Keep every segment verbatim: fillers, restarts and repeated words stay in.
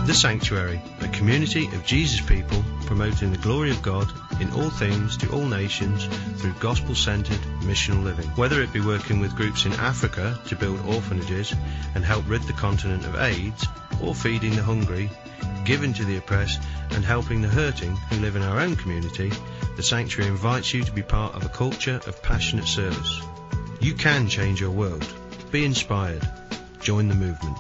The Sanctuary, a community of Jesus people promoting the glory of God in all things to all nations through gospel-centered missional living. Whether it be working with groups in Africa to build orphanages and help rid the continent of AIDS, or feeding the hungry, giving to the oppressed and helping the hurting who live in our own community, the Sanctuary invites you to be part of a culture of passionate service. You can change your world. Be inspired. Join the movement.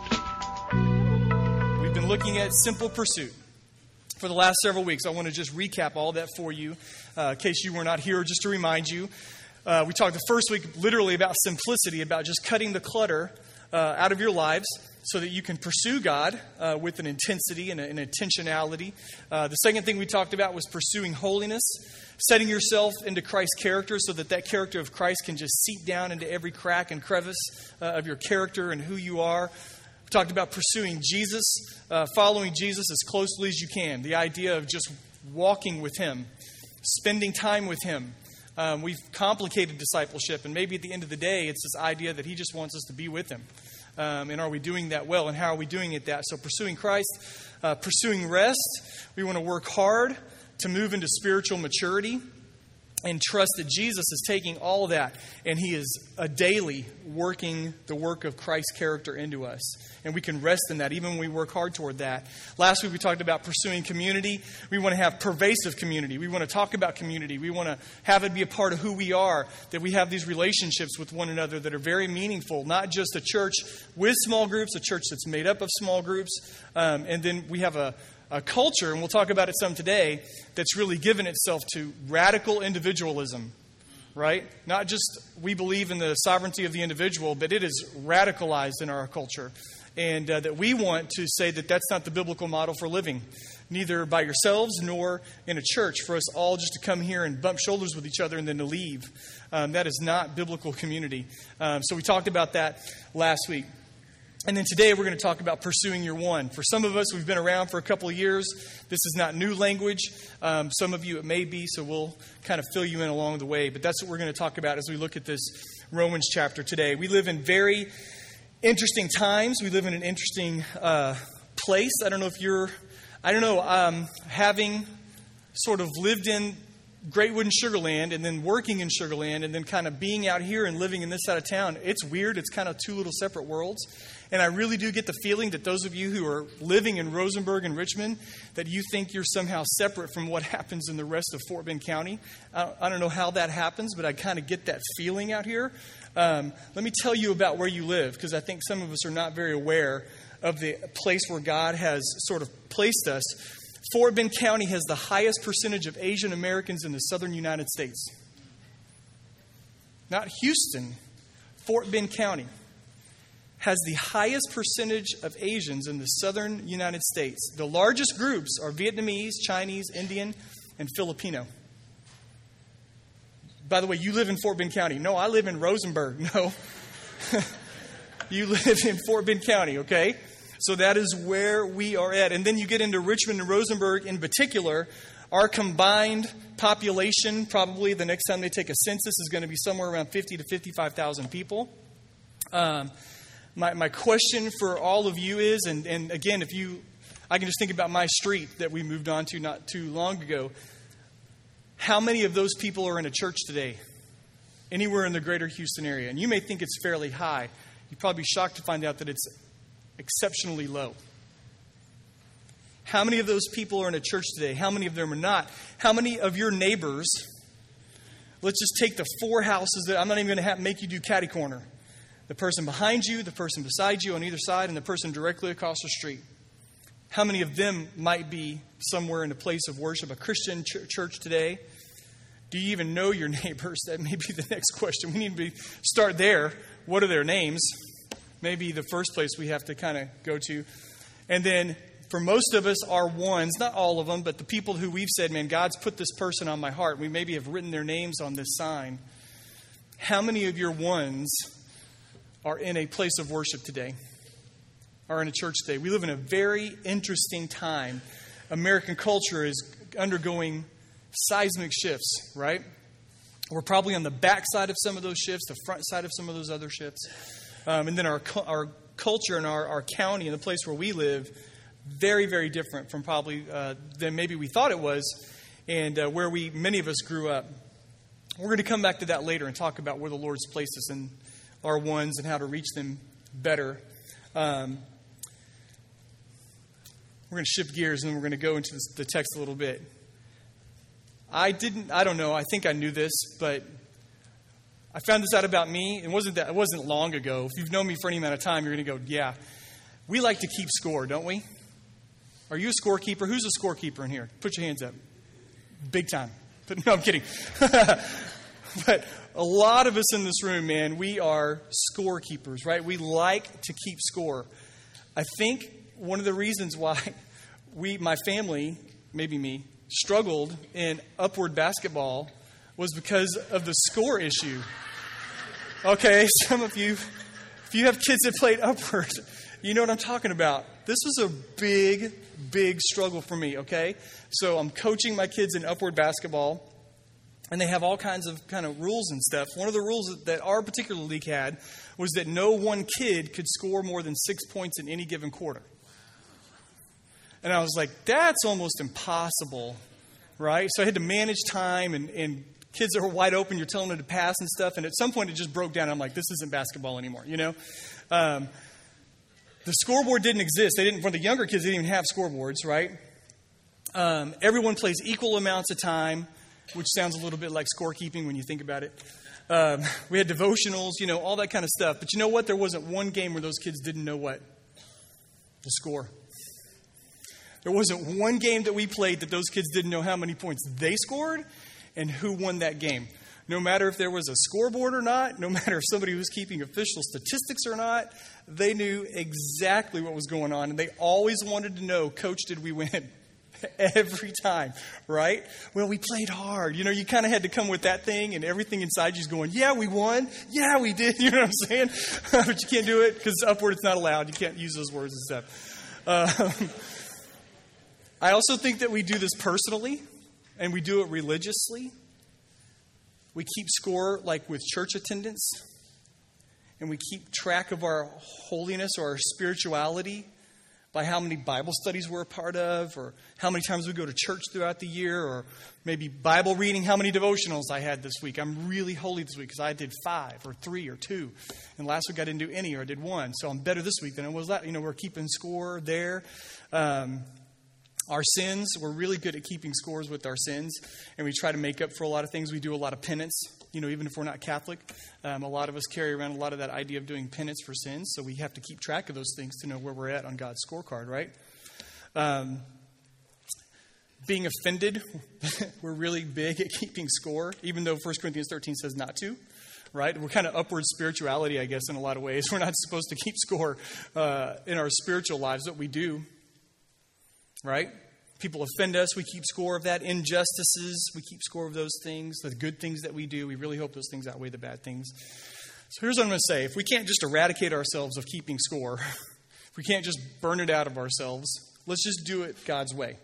We've been looking at Simple Pursuit for the last several weeks. I want to just recap all that for you uh, in case you were not here, just to remind you. Uh, we talked the first week literally about simplicity, about just cutting the clutter uh, out of your lives so that you can pursue God uh, with an intensity and an intentionality. Uh, the second thing we talked about was pursuing holiness, setting yourself into Christ's character so that that character of Christ can just seep down into every crack and crevice uh, of your character and who you are. We talked about pursuing Jesus, uh, following Jesus as closely as you can. The idea of just walking with Him, spending time with Him. Um, we've complicated discipleship, and maybe at the end of the day, it's this idea that He just wants us to be with Him. Um, and are we doing that well? And how are we doing it that? So pursuing Christ, uh, pursuing rest. We want to work hard to move into spiritual maturity and trust that Jesus is taking all of that and He is a daily working the work of Christ's character into us. And we can rest in that even when we work hard toward that. Last week we talked about pursuing community. We want to have pervasive community. We want to talk about community. We want to have it be a part of who we are, that we have these relationships with one another that are very meaningful, not just a church with small groups, a church that's made up of small groups. Um, and then we have a A culture, and we'll talk about it some today, that's really given itself to radical individualism, right? Not just we believe in the sovereignty of the individual, but it is radicalized in our culture. And uh, that we want to say that that's not the biblical model for living, neither by yourselves nor in a church, for us all just to come here and bump shoulders with each other and then to leave. Um, that is not biblical community. Um, so we talked about that last week. And then today we're going to talk about pursuing your one. For some of us, we've been around for a couple of years. This is not new language. Um, some of you it may be, so we'll kind of fill you in along the way. But that's what we're going to talk about as we look at this Romans chapter today. We live in very interesting times. We live in an interesting uh, place. I don't know if you're, I don't know, um, having sort of lived in Greatwood and Sugar Land and then working in Sugar Land and then kind of being out here and living in this side of town. It's weird. It's kind of two little separate worlds. And I really do get the feeling that those of you who are living in Rosenberg and Richmond, that you think you're somehow separate from what happens in the rest of Fort Bend County. I, I don't know how that happens, but I kind of get that feeling out here. Um, let me tell you about where you live, because I think some of us are not very aware of the place where God has sort of placed us. Fort Bend County has the highest percentage of Asian Americans in the southern United States. Not Houston, Fort Bend County has the highest percentage of Asians in the southern United States. The largest groups are Vietnamese, Chinese, Indian, and Filipino. By the way, you live in Fort Bend County. No, I live in Rosenberg. No. You live in Fort Bend County, okay? So that is where we are at. And then you get into Richmond and Rosenberg in particular. Our combined population, probably the next time they take a census, is going to be somewhere around fifty to fifty-five thousand people. Um, my, my question for all of you is, and, and again, if you, I can just think about my street that we moved on to not too long ago. How many of those people are in a church today? Anywhere in the greater Houston area? And you may think it's fairly high. You'd probably be shocked to find out that it's exceptionally low. How many of those people are in a church today? How many of them are not? How many of your neighbors, let's just take the four houses that I'm not even going to have, make you do catty corner. The person behind you, the person beside you on either side, and the person directly across the street. How many of them might be somewhere in a place of worship, a Christian ch- church today? Do you even know your neighbors? That may be the next question. We need to be, start there. What are their names? Maybe the first place we have to kind of go to. And then for most of us, our ones, not all of them, but the people who we've said, man, God's put this person on my heart. We maybe have written their names on this sign. How many of your ones are in a place of worship today? Are in a church today? We live in a very interesting time. American culture is undergoing seismic shifts, right? We're probably on the back side of some of those shifts, the front side of some of those other shifts. Um, and then our our culture and our, our county and the place where we live, very, very different from probably uh, than maybe we thought it was, and uh, where we many of us grew up. We're going to come back to that later and talk about where the Lord's placed us in our ones and how to reach them better. Um, we're going to shift gears and we're going to go into this, the text a little bit. I didn't, I don't know, I think I knew this, but I found this out about me. It wasn't that, it wasn't long ago. If you've known me for any amount of time, you're going to go, yeah, we like to keep score, don't we? Are you a scorekeeper? Who's a scorekeeper in here? Put your hands up. Big time. But no, I'm kidding. But a lot of us in this room, man, we are scorekeepers, right? We like to keep score. I think one of the reasons why we, my family, maybe me, struggled in upward basketball was because of the score issue. Okay, some of you, if you have kids that played upward, you know what I'm talking about. This was a big, big struggle for me, okay? So I'm coaching my kids in upward basketball, and they have all kinds of kind of rules and stuff. One of the rules that our particular league had was that no one kid could score more than six points in any given quarter. And I was like, that's almost impossible, right? So I had to manage time, and, and kids that were wide open, you're telling them to pass and stuff. And at some point, it just broke down. I'm like, this isn't basketball anymore, you know? Um, the scoreboard didn't exist. They didn't, for the younger kids, they didn't even have scoreboards, right? Um, everyone plays equal amounts of time, which sounds a little bit like scorekeeping when you think about it. Um, we had devotionals, you know, all that kind of stuff. But you know what? There wasn't one game where those kids didn't know what? The score. There wasn't one game that we played that those kids didn't know how many points they scored and who won that game. No matter if there was a scoreboard or not, no matter if somebody was keeping official statistics or not, they knew exactly what was going on. And they always wanted to know, Coach, did we win? Every time, right? Well, we played hard. You know, you kind of had to come with that thing, and everything inside you's going, yeah, we won. Yeah, we did. You know what I'm saying? But you can't do it because upward it's not allowed. You can't use those words and stuff. Um, I also think that we do this personally, and we do it religiously. We keep score like with church attendance, and we keep track of our holiness or our spirituality by how many Bible studies we're a part of, or how many times we go to church throughout the year, or maybe Bible reading, how many devotionals I had this week. I'm really holy this week because I did five or three or two. And last week I didn't do any, or I did one. So I'm better this week than I was last. You know, we're keeping score there. Um, our sins, we're really good at keeping scores with our sins. And we try to make up for a lot of things. We do a lot of penance. You know, even if we're not Catholic, um, a lot of us carry around a lot of that idea of doing penance for sins. So we have to keep track of those things to know where we're at on God's scorecard, right? Um, being offended, we're really big at keeping score, even though First Corinthians thirteen says not to, right? We're kind of upward spirituality, I guess, in a lot of ways. We're not supposed to keep score uh, in our spiritual lives, but we do, right? People offend us, we keep score of that. Injustices, we keep score of those things. The good things that we do, we really hope those things outweigh the bad things. So here's what I'm going to say. If we can't just eradicate ourselves of keeping score, if we can't just burn it out of ourselves, let's just do it God's way.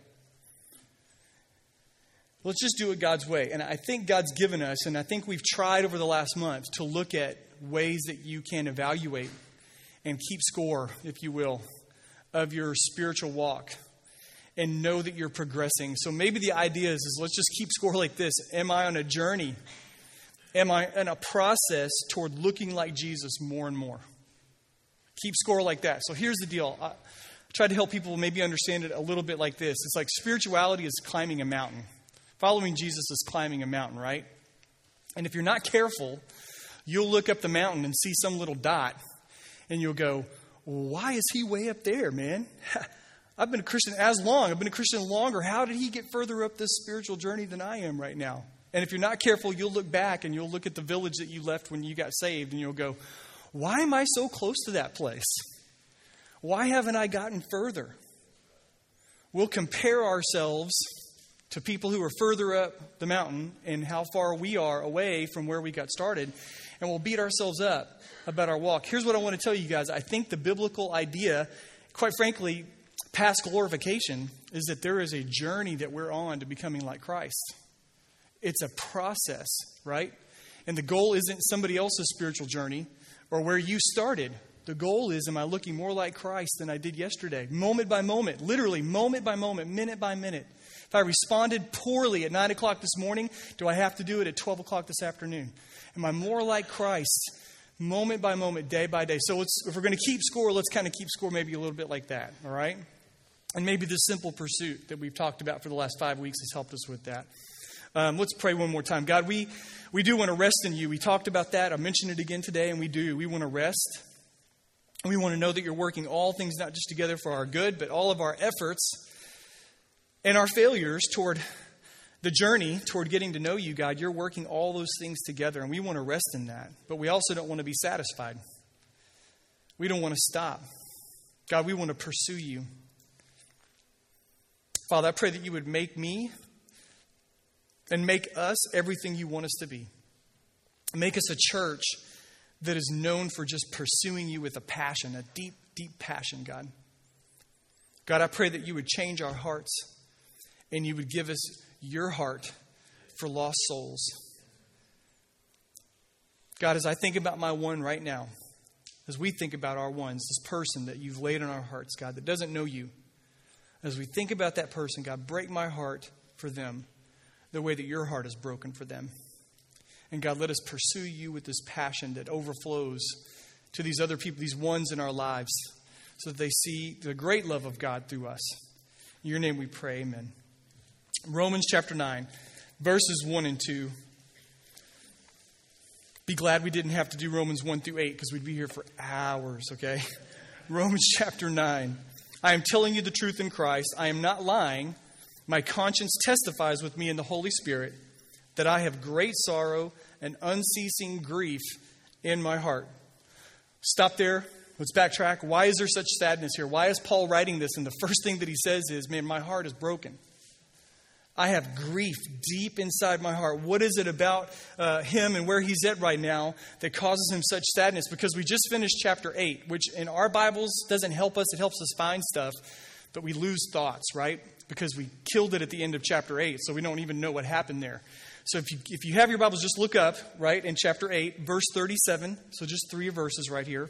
Let's just do it God's way. And I think God's given us, and I think we've tried over the last month to look at ways that you can evaluate and keep score, if you will, of your spiritual walk. And know that you're progressing. So maybe the idea is, is let's just keep score like this. Am I on a journey? Am I in a process toward looking like Jesus more and more? Keep score like that. So here's the deal. I tried to help people maybe understand it a little bit like this. It's like spirituality is climbing a mountain. Following Jesus is climbing a mountain, right? And if you're not careful, you'll look up the mountain and see some little dot. And you'll go, why is he way up there, man? I've been a Christian as long. I've been a Christian longer. How did he get further up this spiritual journey than I am right now? And if you're not careful, you'll look back and you'll look at the village that you left when you got saved and you'll go, why am I so close to that place? Why haven't I gotten further? We'll compare ourselves to people who are further up the mountain and how far we are away from where we got started. And we'll beat ourselves up about our walk. Here's what I want to tell you guys. I think the biblical idea, quite frankly, past glorification, is that there is a journey that we're on to becoming like Christ. It's a process, right? And the goal isn't somebody else's spiritual journey or where you started. The goal is, am I looking more like Christ than I did yesterday? Moment by moment, literally moment by moment, minute by minute. If I responded poorly at nine o'clock this morning, do I have to do it at twelve o'clock this afternoon? Am I more like Christ moment by moment, day by day? So let's, if we're going to keep score, let's kind of keep score maybe a little bit like that, all right? And maybe this simple pursuit that we've talked about for the last five weeks has helped us with that. Um, let's pray one more time. God, we, we do want to rest in you. We talked about that. I mentioned it again today, and we do. We want to rest. We want to know that you're working all things not just together for our good, but all of our efforts and our failures toward the journey toward getting to know you, God. You're working all those things together, and we want to rest in that. But we also don't want to be satisfied. We don't want to stop. God, we want to pursue you. Father, I pray that you would make me and make us everything you want us to be. Make us a church that is known for just pursuing you with a passion, a deep, deep passion, God. God, I pray that you would change our hearts and you would give us your heart for lost souls. God, as I think about my one right now, as we think about our ones, this person that you've laid on our hearts, God, that doesn't know you, as we think about that person, God, break my heart for them the way that your heart is broken for them. And God, let us pursue you with this passion that overflows to these other people, these ones in our lives, so that they see the great love of God through us. In your name we pray, amen. Romans chapter nine, verses one and two. Be glad we didn't have to do Romans one through eight because we'd be here for hours, okay? Romans chapter nine. I am telling you the truth in Christ. I am not lying. My conscience testifies with me in the Holy Spirit that I have great sorrow and unceasing grief in my heart. Stop there. Let's backtrack. Why is there such sadness here? Why is Paul writing this? And the first thing that he says is, man, my heart is broken. I have grief deep inside my heart. What is it about uh, him and where he's at right now that causes him such sadness? Because we just finished chapter eight, which in our Bibles doesn't help us. It helps us find stuff, but we lose thoughts, right? Because we killed it at the end of chapter eight, so we don't even know what happened there. So if you if you have your Bibles, just look up, right, in chapter eight, verse thirty-seven. So just three verses right here.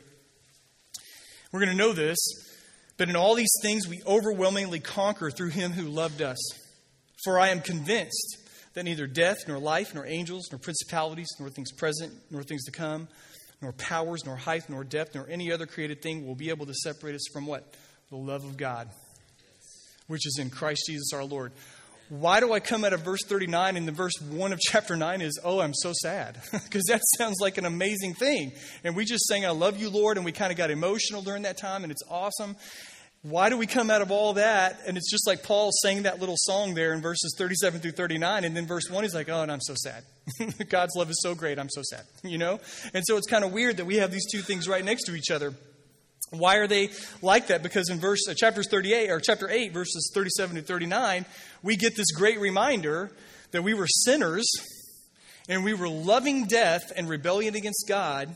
We're going to know this. But in all these things we overwhelmingly conquer through him who loved us. For I am convinced that neither death, nor life, nor angels, nor principalities, nor things present, nor things to come, nor powers, nor height, nor depth, nor any other created thing will be able to separate us from what? The love of God, which is in Christ Jesus our Lord. Why do I come out of verse thirty-nine and the verse one of chapter nine is, oh, I'm so sad? Because that sounds like an amazing thing. And we just sang, I love you, Lord, and we kind of got emotional during that time, and it's awesome. Why do we come out of all that? And it's just like Paul sang that little song there in verses thirty-seven through thirty-nine. And then verse one, he's like, oh, and I'm so sad. God's love is so great. I'm so sad. You know? And so it's kind of weird that we have these two things right next to each other. Why are they like that? Because in verse uh, chapters thirty-eight or chapter eight, verses thirty-seven to thirty-nine, we get this great reminder that we were sinners and we were loving death and rebellion against God.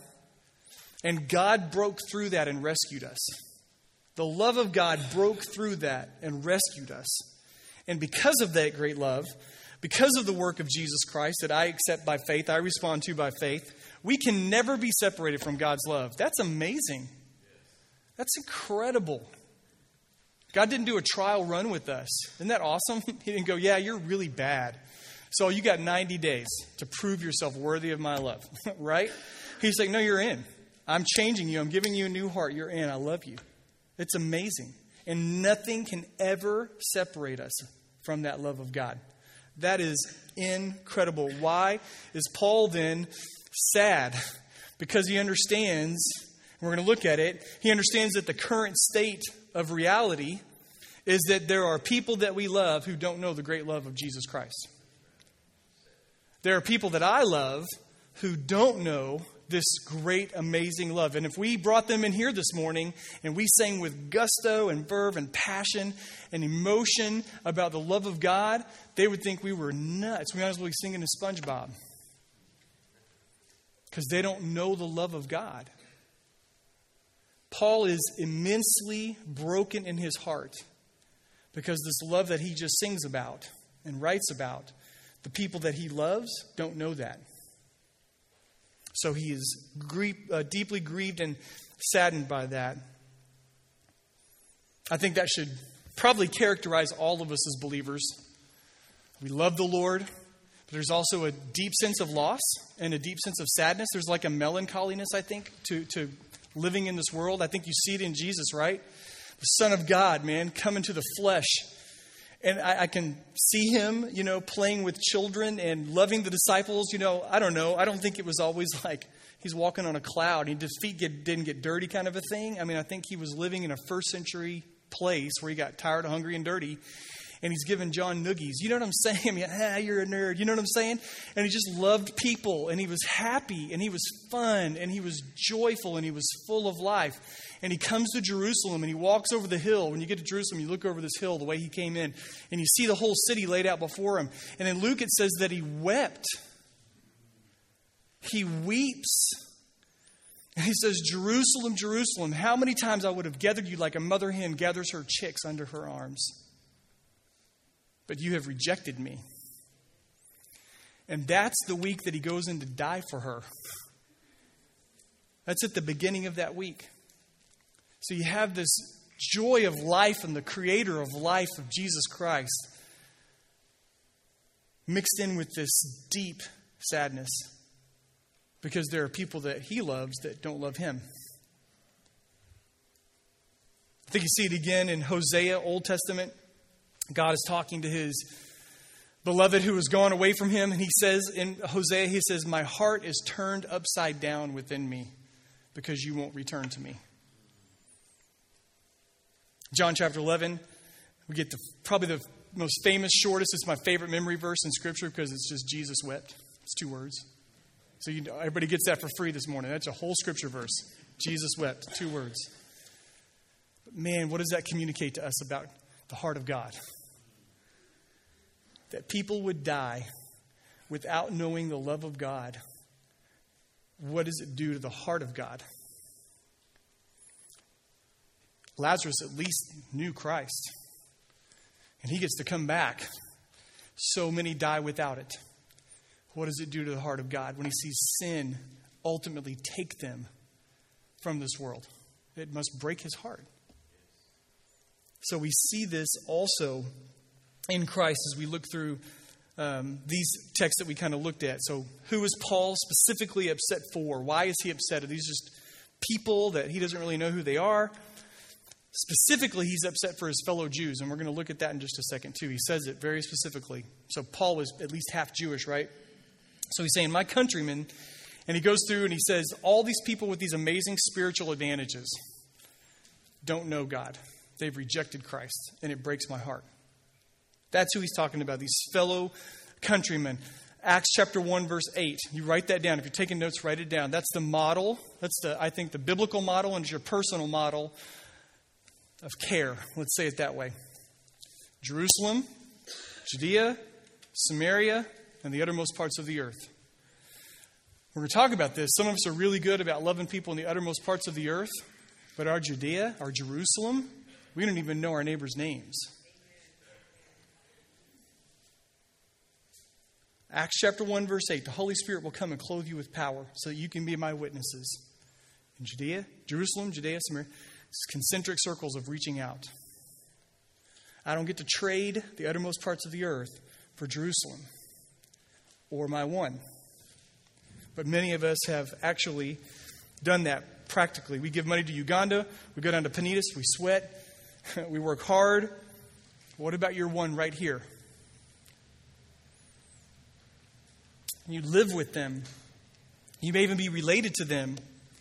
And God broke through that and rescued us. The love of God broke through that and rescued us. And because of that great love, because of the work of Jesus Christ that I accept by faith, I respond to by faith, we can never be separated from God's love. That's amazing. That's incredible. God didn't do a trial run with us. Isn't that awesome? He didn't go, yeah, you're really bad. So you got ninety days to prove yourself worthy of my love, right? He's like, no, you're in. I'm changing you. I'm giving you a new heart. You're in. I love you. It's amazing. And nothing can ever separate us from that love of God. That is incredible. Why is Paul then sad? Because he understands, and we're going to look at it, he understands that the current state of reality is that there are people that we love who don't know the great love of Jesus Christ. There are people that I love who don't know this great, amazing love. And if we brought them in here this morning and we sang with gusto and verve and passion and emotion about the love of God, they would think we were nuts. We might as well be singing to SpongeBob. Because they don't know the love of God. Paul is immensely broken in his heart because this love that he just sings about and writes about, the people that he loves don't know that. So he is grief, uh, deeply grieved and saddened by that. I think that should probably characterize all of us as believers. We love the Lord, but there's also a deep sense of loss and a deep sense of sadness. There's like a melancholiness, I think, to, to living in this world. I think you see it in Jesus, right? The Son of God, man, come into the flesh. And I, I can see him, you know, playing with children and loving the disciples. You know, I don't know. I don't think it was always like he's walking on a cloud and his feet get, didn't get dirty kind of a thing. I mean, I think he was living in a first century place where he got tired, hungry, and dirty. And he's giving John noogies. You know what I'm saying? I mean, ah, you're a nerd. You know what I'm saying? And he just loved people. And he was happy. And he was fun. And he was joyful. And he was full of life. And he comes to Jerusalem. And he walks over the hill. When you get to Jerusalem, you look over this hill the way he came in. And you see the whole city laid out before him. And in Luke, it says that he wept. He weeps. And he says, Jerusalem, Jerusalem, how many times I would have gathered you like a mother hen gathers her chicks under her arms. But you have rejected me. And that's the week that he goes in to die for her. That's at the beginning of that week. So you have this joy of life and the creator of life of Jesus Christ mixed in with this deep sadness. Because there are people that he loves that don't love him. I think you see it again in Hosea, Old Testament. God is talking to his beloved who has gone away from him. And he says in Hosea, he says, my heart is turned upside down within me because you won't return to me. John chapter eleven, we get the probably the most famous, shortest. It's my favorite memory verse in Scripture because it's just Jesus wept. It's two words. So you, everybody gets that for free this morning. That's a whole Scripture verse. Jesus wept. Two words. But man, what does that communicate to us about the heart of God? That people would die without knowing the love of God. What does it do to the heart of God? Lazarus at least knew Christ. And he gets to come back. So many die without it. What does it do to the heart of God when he sees sin ultimately take them from this world? It must break his heart. So we see this also in Christ as we look through um, these texts that we kind of looked at. So who is Paul specifically upset for? Why is he upset? Are these just people that he doesn't really know who they are? Specifically, he's upset for his fellow Jews. And we're going to look at that in just a second too. He says it very specifically. So Paul was at least half Jewish, right? So he's saying, my countrymen, and he goes through and he says, all these people with these amazing spiritual advantages don't know God. They've rejected Christ, and it breaks my heart. That's who he's talking about, these fellow countrymen. Acts chapter one, verse eight. You write that down. If you're taking notes, write it down. That's the model. That's, the I think, the biblical model, and it's your personal model of care. Let's say it that way. Jerusalem, Judea, Samaria, and the uttermost parts of the earth. We're going to talk about this. Some of us are really good about loving people in the uttermost parts of the earth. But our Judea, our Jerusalem, we don't even know our neighbors' names. Acts chapter one, verse eight. The Holy Spirit will come and clothe you with power so that you can be my witnesses. In Judea, Jerusalem, Judea, Samaria. It's concentric circles of reaching out. I don't get to trade the uttermost parts of the earth for Jerusalem or my one. But many of us have actually done that practically. We give money to Uganda. We go down to Panitas. We sweat. We work hard. What about your one right here? You live with them. You may even be related to them.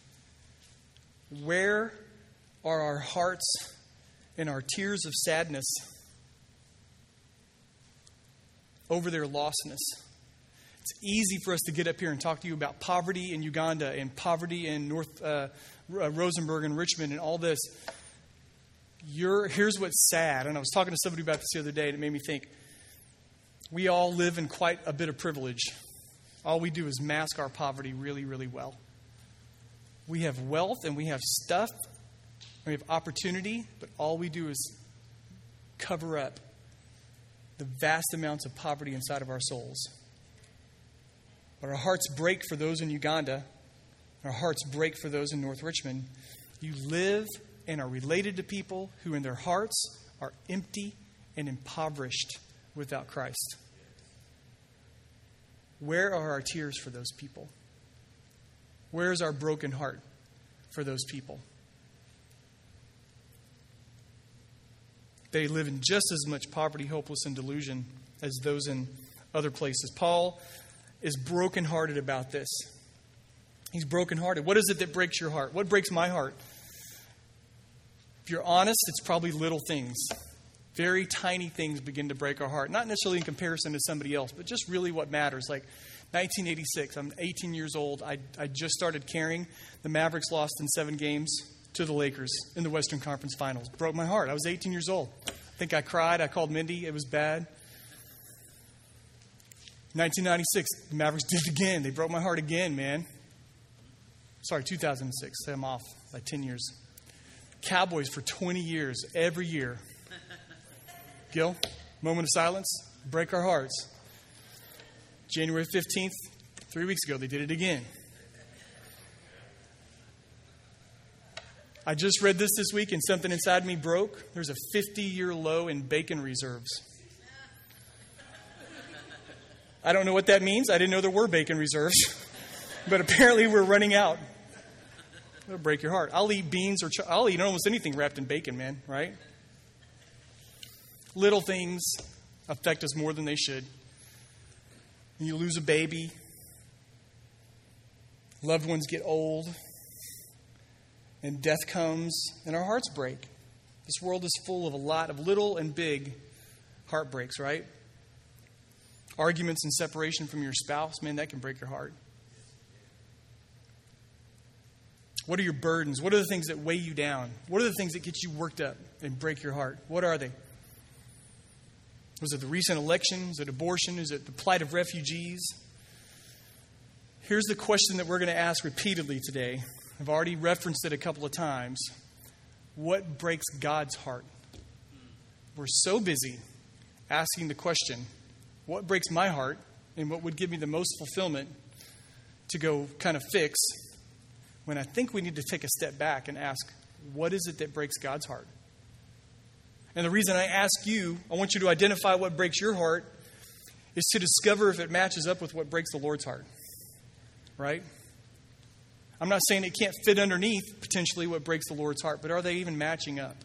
Where are our hearts and our tears of sadness over their lostness? It's easy for us to get up here and talk to you about poverty in Uganda and poverty in North uh, Rosenberg and Richmond and all this. You're, here's what's sad. And I was talking to somebody about this the other day, and it made me think. We all live in quite a bit of privilege. All we do is mask our poverty really, really well. We have wealth and we have stuff. We have opportunity, but all we do is cover up the vast amounts of poverty inside of our souls. But our hearts break for those in Uganda. Our hearts break for those in North Richmond. You live and are related to people who in their hearts are empty and impoverished without Christ. Where are our tears for those people? Where is our broken heart for those people? They live in just as much poverty, hopeless, and delusion as those in other places. Paul is brokenhearted about this. He's brokenhearted. What is it that breaks your heart? What breaks my heart? If you're honest, it's probably little things. Very tiny things begin to break our heart. Not necessarily in comparison to somebody else, but just really what matters. Like nineteen eighty-six, I'm eighteen years old. I, I just started caring. The Mavericks lost in seven games to the Lakers in the Western Conference Finals. Broke my heart. I was eighteen years old. I think I cried. I called Mindy. It was bad. nineteen ninety-six, the Mavericks did it again. They broke my heart again, man. Sorry, two thousand six. I'm off by ten years. Cowboys for twenty years, every year. Gil, moment of silence. Break our hearts. January fifteenth, three weeks ago, they did it again. I just read this this week and something inside me broke. There's a fifty-year low in bacon reserves. I don't know what that means. I didn't know there were bacon reserves. But apparently we're running out. It'll break your heart. I'll eat beans or ch- I'll eat almost anything wrapped in bacon, man, right? Little things affect us more than they should. You lose a baby. Loved ones get old. And death comes and our hearts break. This world is full of a lot of little and big heartbreaks, right? Arguments and separation from your spouse, man, that can break your heart. What are your burdens? What are the things that weigh you down? What are the things that get you worked up and break your heart? What are they? Was it the recent election? Is it abortion? Is it the plight of refugees? Here's the question that we're going to ask repeatedly today. I've already referenced it a couple of times. What breaks God's heart? We're so busy asking the question, what breaks my heart and what would give me the most fulfillment to go kind of fix, when I think we need to take a step back and ask, what is it that breaks God's heart? And the reason I ask you, I want you to identify what breaks your heart, is to discover if it matches up with what breaks the Lord's heart. Right? I'm not saying it can't fit underneath potentially what breaks the Lord's heart, but are they even matching up?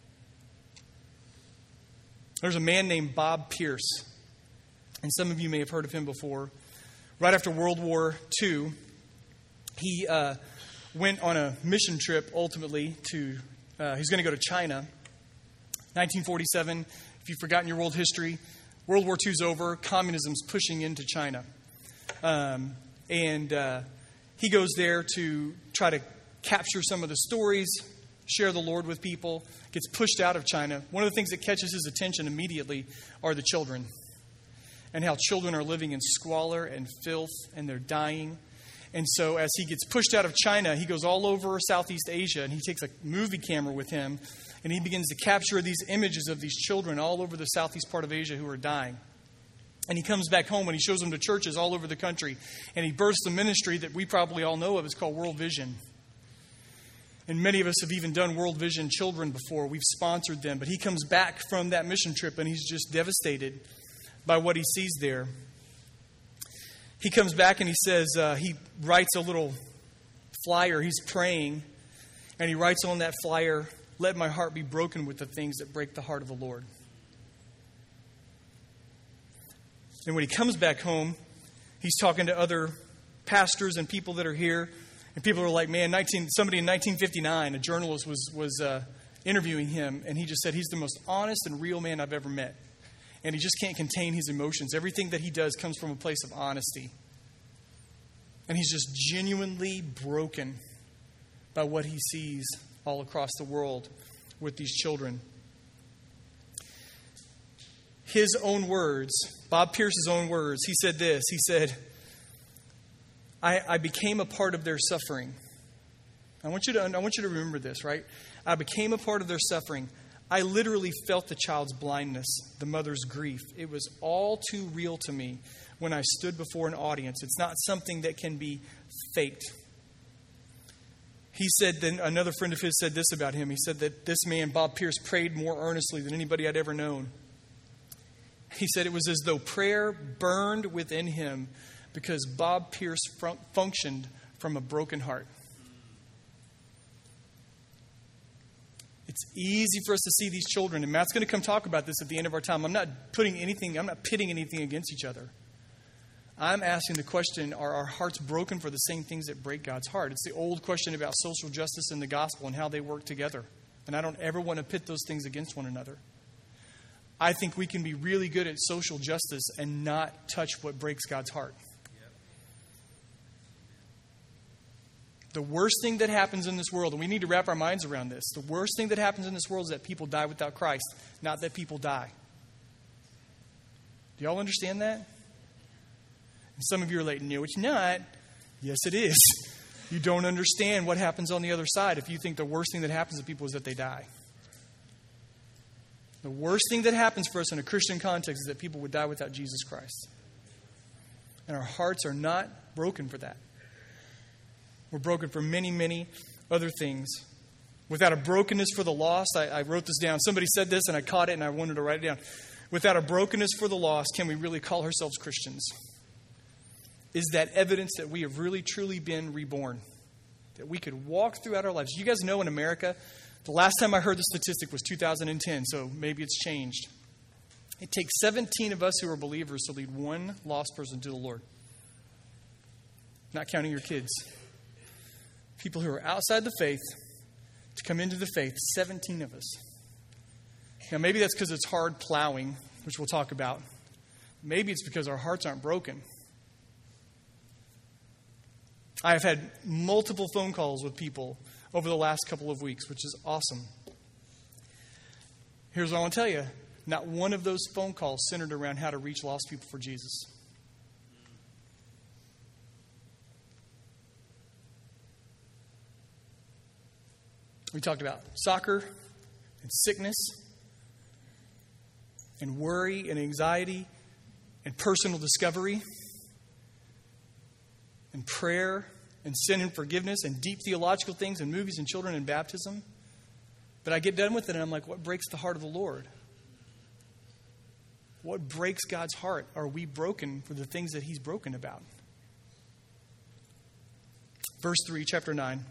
There's a man named Bob Pierce, and some of you may have heard of him before. Right after World War Two, he uh, went on a mission trip ultimately to, uh, he's going to go to China. nineteen forty-seven, if you've forgotten your world history, World War Two's over, communism's pushing into China. Um, and uh, he goes there to try to capture some of the stories, share the Lord with people, gets pushed out of China. One of the things that catches his attention immediately are the children, and how children are living in squalor and filth, and they're dying. And so as he gets pushed out of China, he goes all over Southeast Asia, and he takes a movie camera with him, and he begins to capture these images of these children all over the southeast part of Asia who are dying. And he comes back home and he shows them to churches all over the country. And he births the ministry that we probably all know of. It's called World Vision. And many of us have even done World Vision children before. We've sponsored them. But he comes back from that mission trip and he's just devastated by what he sees there. He comes back and he says, uh, he writes a little flyer. He's praying. And he writes on that flyer, "Let my heart be broken with the things that break the heart of the Lord." And when he comes back home, he's talking to other pastors and people that are here. And people are like, man, nineteen somebody in nineteen fifty-nine, a journalist was, was uh, interviewing him. And he just said, he's the most honest and real man I've ever met. And he just can't contain his emotions. Everything that he does comes from a place of honesty. And he's just genuinely broken by what he sees all across the world with these children. His own words, Bob Pierce's own words, he said this. He said, I, I became a part of their suffering. I want you to I want you to remember this, right? I became a part of their suffering. I literally felt the child's blindness, the mother's grief. It was all too real to me when I stood before an audience. It's not something that can be faked. He said, then another friend of his said this about him. He said that this man, Bob Pierce, prayed more earnestly than anybody I'd ever known. He said it was as though prayer burned within him because Bob Pierce fun- functioned from a broken heart. It's easy for us to see these children, and Matt's going to come talk about this at the end of our time. I'm not putting anything, I'm not pitting anything against each other. I'm asking the question, are our hearts broken for the same things that break God's heart? It's the old question about social justice and the gospel and how they work together. And I don't ever want to pit those things against one another. I think we can be really good at social justice and not touch what breaks God's heart. The worst thing that happens in this world, and we need to wrap our minds around this, the worst thing that happens in this world is that people die without Christ, not that people die. Do y'all understand that? And some of you are like, no, it's not. Yes, it is. You don't understand what happens on the other side if you think the worst thing that happens to people is that they die. The worst thing that happens for us in a Christian context is that people would die without Jesus Christ. And our hearts are not broken for that. We're broken for many, many other things. Without a brokenness for the lost, I, I wrote this down. Somebody said this and I caught it and I wanted to write it down. Without a brokenness for the lost, can we really call ourselves Christians? Is that evidence that we have really, truly been reborn? That we could walk throughout our lives. You guys know in America, the last time I heard the statistic was two thousand ten, so maybe it's changed. It takes seventeen of us who are believers to lead one lost person to the Lord. Not counting your kids. People who are outside the faith to come into the faith, seventeen of us. Now, maybe that's because it's hard plowing, which we'll talk about. Maybe it's because our hearts aren't broken. I have had multiple phone calls with people over the last couple of weeks, which is awesome. Here's what I want to tell you. Not one of those phone calls centered around how to reach lost people for Jesus. We talked about soccer and sickness and worry and anxiety and personal discovery and prayer and sin and forgiveness and deep theological things and movies and children and baptism. But I get done with it and I'm like, what breaks the heart of the Lord? What breaks God's heart? Are we broken for the things that He's broken about? Verse three, chapter nine.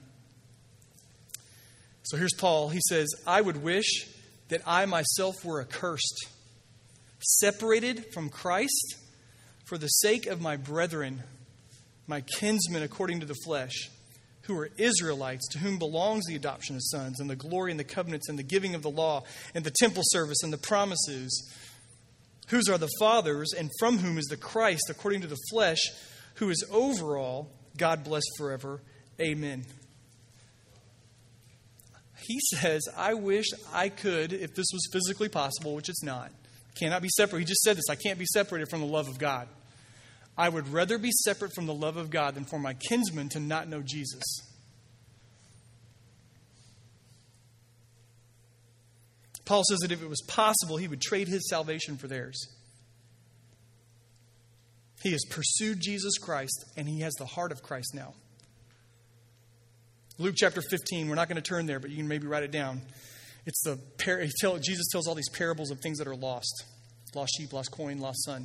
So here's Paul. He says, I would wish that I myself were accursed, separated from Christ for the sake of my brethren, my kinsmen according to the flesh, who are Israelites, to whom belongs the adoption of sons and the glory and the covenants and the giving of the law and the temple service and the promises, whose are the fathers and from whom is the Christ according to the flesh, who is over all, God bless forever. Amen. He says, I wish I could, if this was physically possible, which it's not. Cannot be separated. He just said this. I can't be separated from the love of God. I would rather be separate from the love of God than for my kinsmen to not know Jesus. Paul says that if it was possible, he would trade his salvation for theirs. He has pursued Jesus Christ, and he has the heart of Christ now. Luke chapter fifteen, we're not going to turn there, but you can maybe write it down. It's the par- he tell, Jesus tells all these parables of things that are lost. Lost sheep, lost coin, lost son.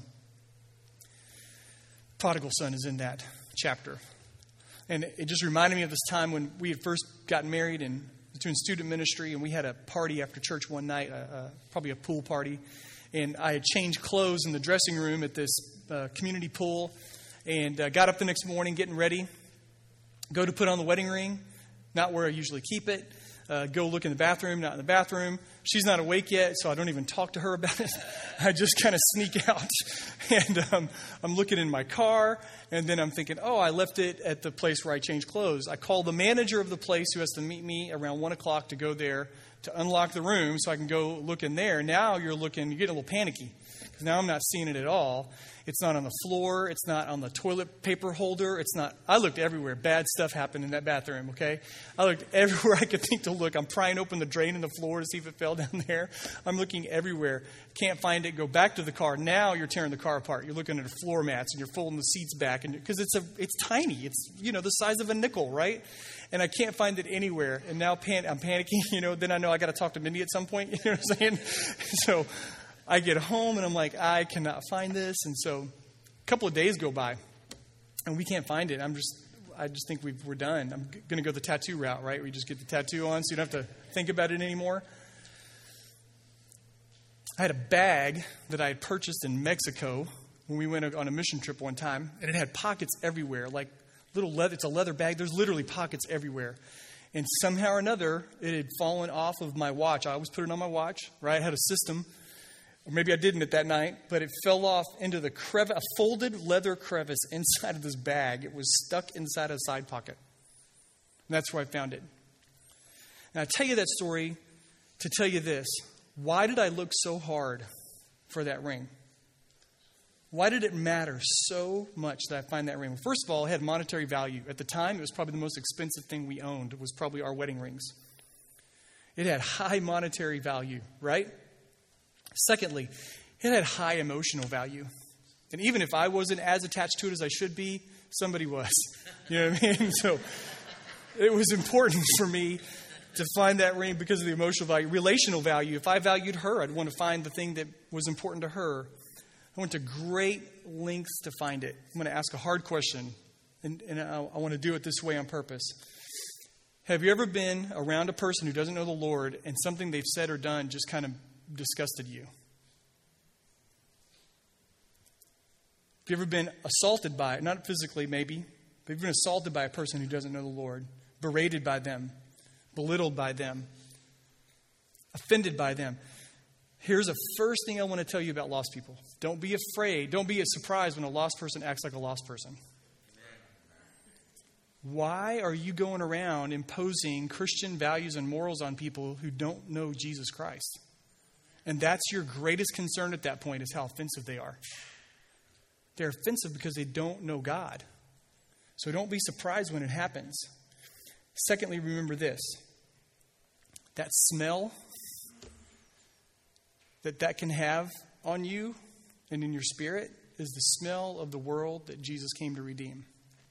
Prodigal son is in that chapter. And it just reminded me of this time when we had first gotten married and doing student ministry, and we had a party after church one night, uh, uh, probably a pool party. And I had changed clothes in the dressing room at this uh, community pool and uh, got up the next morning getting ready. Go to put on the wedding ring, not where I usually keep it. Uh, go look in the bathroom, not in the bathroom. She's not awake yet, so I don't even talk to her about it. I just kind of sneak out. And um, I'm looking in my car, and then I'm thinking, oh, I left it at the place where I changed clothes. I call the manager of the place who has to meet me around one o'clock to go there to unlock the room so I can go look in there. Now you're looking, you get a little panicky because now I'm not seeing it at all. It's not on the floor. It's not on the toilet paper holder. It's not. I looked everywhere. Bad stuff happened in that bathroom, okay? I looked everywhere I could think to look. I'm prying open the drain in the floor to see if it fell down there. I'm looking everywhere. Can't find it. Go back to the car. Now you're tearing the car apart. You're looking at the floor mats and you're folding the seats back. and Because it's a, it's tiny. It's, you know, the size of a nickel, right? and I can't find it anywhere. And now pan- I'm panicking, you know, then I know I got to talk to Mindy at some point, you know what I'm saying? So I get home and I'm like, I cannot find this. And so a couple of days go by and we can't find it. I'm just, I just think we've, we're done. I'm g- going to go the tattoo route, right? We just get the tattoo on so you don't have to think about it anymore. I had a bag that I had purchased in Mexico when we went on a mission trip one time, and it had pockets everywhere, like little leather. It's a leather bag. There's literally pockets everywhere. And somehow or another, it had fallen off of my watch. I always put it on my watch, right? I had a system. Or maybe I didn't at that night, but it fell off into the crevice, a folded leather crevice inside of this bag. It was stuck inside a side pocket. And that's where I found it. Now, I tell you that story to tell you this. Why did I look so hard for that ring? Why did it matter so much that I find that ring? Well, first of all, it had monetary value. At the time, it was probably the most expensive thing we owned. It was probably our wedding rings. It had high monetary value, right? Secondly, it had high emotional value. And even if I wasn't as attached to it as I should be, somebody was. You know what I mean? So it was important for me to find that ring because of the emotional value. Relational value. If I valued her, I'd want to find the thing that was important to her. I went to great lengths to find it. I'm going to ask a hard question, and, and I, I want to do it this way on purpose. Have you ever been around a person who doesn't know the Lord and something they've said or done just kind of disgusted you? Have you ever been assaulted by it? Not physically, maybe. But have you been assaulted by a person who doesn't know the Lord? Berated by them? Belittled by them? Offended by them? Here's the first thing I want to tell you about lost people. Don't be afraid. Don't be surprised when a lost person acts like a lost person. Why are you going around imposing Christian values and morals on people who don't know Jesus Christ? And that's your greatest concern at that point, is how offensive they are. They're offensive because they don't know God. So don't be surprised when it happens. Secondly, remember this. That smell that that can have on you and in your spirit is the smell of the world that Jesus came to redeem.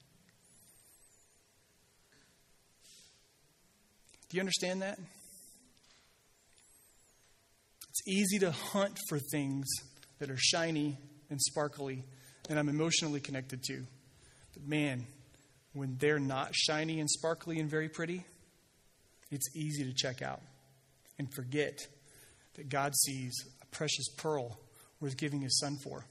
Do you understand that? It's easy to hunt for things that are shiny and sparkly and I'm emotionally connected to. But man, when they're not shiny and sparkly and very pretty, it's easy to check out and forget that God sees a precious pearl worth giving his son for.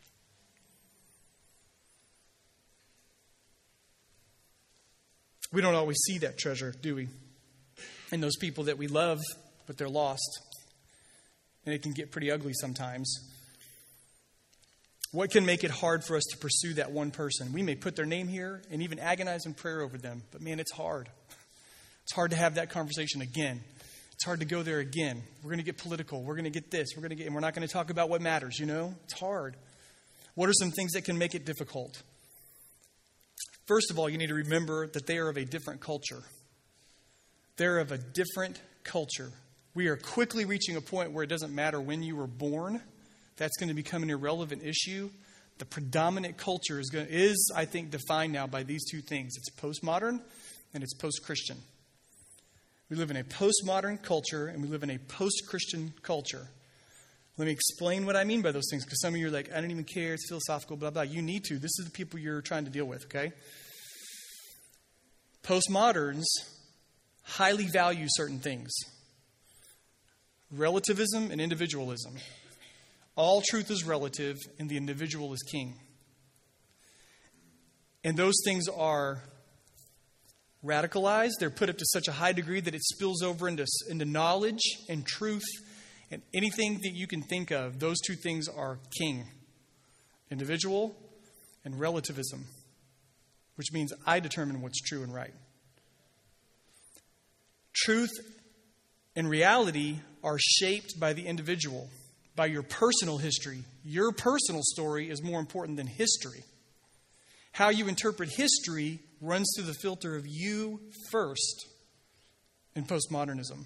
We don't always see that treasure, do we? In those people that we love, but they're lost. And it can get pretty ugly sometimes. What can make it hard for us to pursue that one person? We may put their name here and even agonize in prayer over them. But man, it's hard. It's hard to have that conversation again. It's hard to go there again. We're going to get political. We're going to get this. We're going to get, and we're not going to talk about what matters, you know? It's hard. What are some things that can make it difficult? First of all, you need to remember that they are of a different culture. They're of a different culture. We are quickly reaching a point where it doesn't matter when you were born. That's going to become an irrelevant issue. The predominant culture is, going, is, I think, defined now by these two things. It's postmodern and it's post-Christian. We live in a postmodern culture and we live in a post-Christian culture. Let me explain what I mean by those things, because some of you are like, I don't even care, it's philosophical, blah, blah. You need to. This is the people you're trying to deal with, okay? Postmoderns highly value certain things. Relativism and individualism. All truth is relative and the individual is king. And those things are radicalized. They're put up to such a high degree that it spills over into, into knowledge and truth and anything that you can think of. Those two things are king. Individual and relativism, which means I determine what's true and right. Truth and reality are shaped by the individual, by your personal history. Your personal story is more important than history. How you interpret history runs through the filter of you first in postmodernism.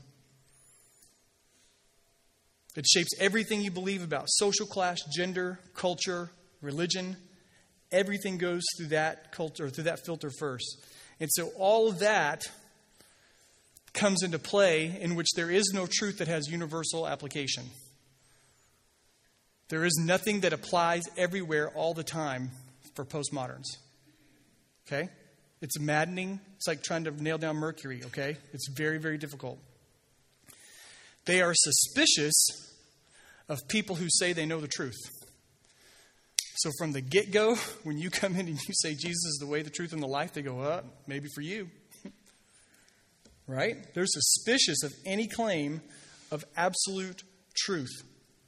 It shapes everything you believe about social class, gender, culture, religion. Everything goes through that culture, through that filter first. And so all of that comes into play in which there is no truth that has universal application. There is nothing that applies everywhere all the time for postmoderns. Okay? It's maddening. It's like trying to nail down Mercury, okay? It's very, very difficult. They are suspicious of people who say they know the truth. So from the get-go, when you come in and you say Jesus is the way, the truth, and the life, they go, uh, maybe for you. Right? They're suspicious of any claim of absolute truth.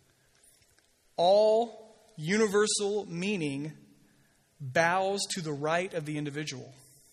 All universal meaning bows to the right of the individual.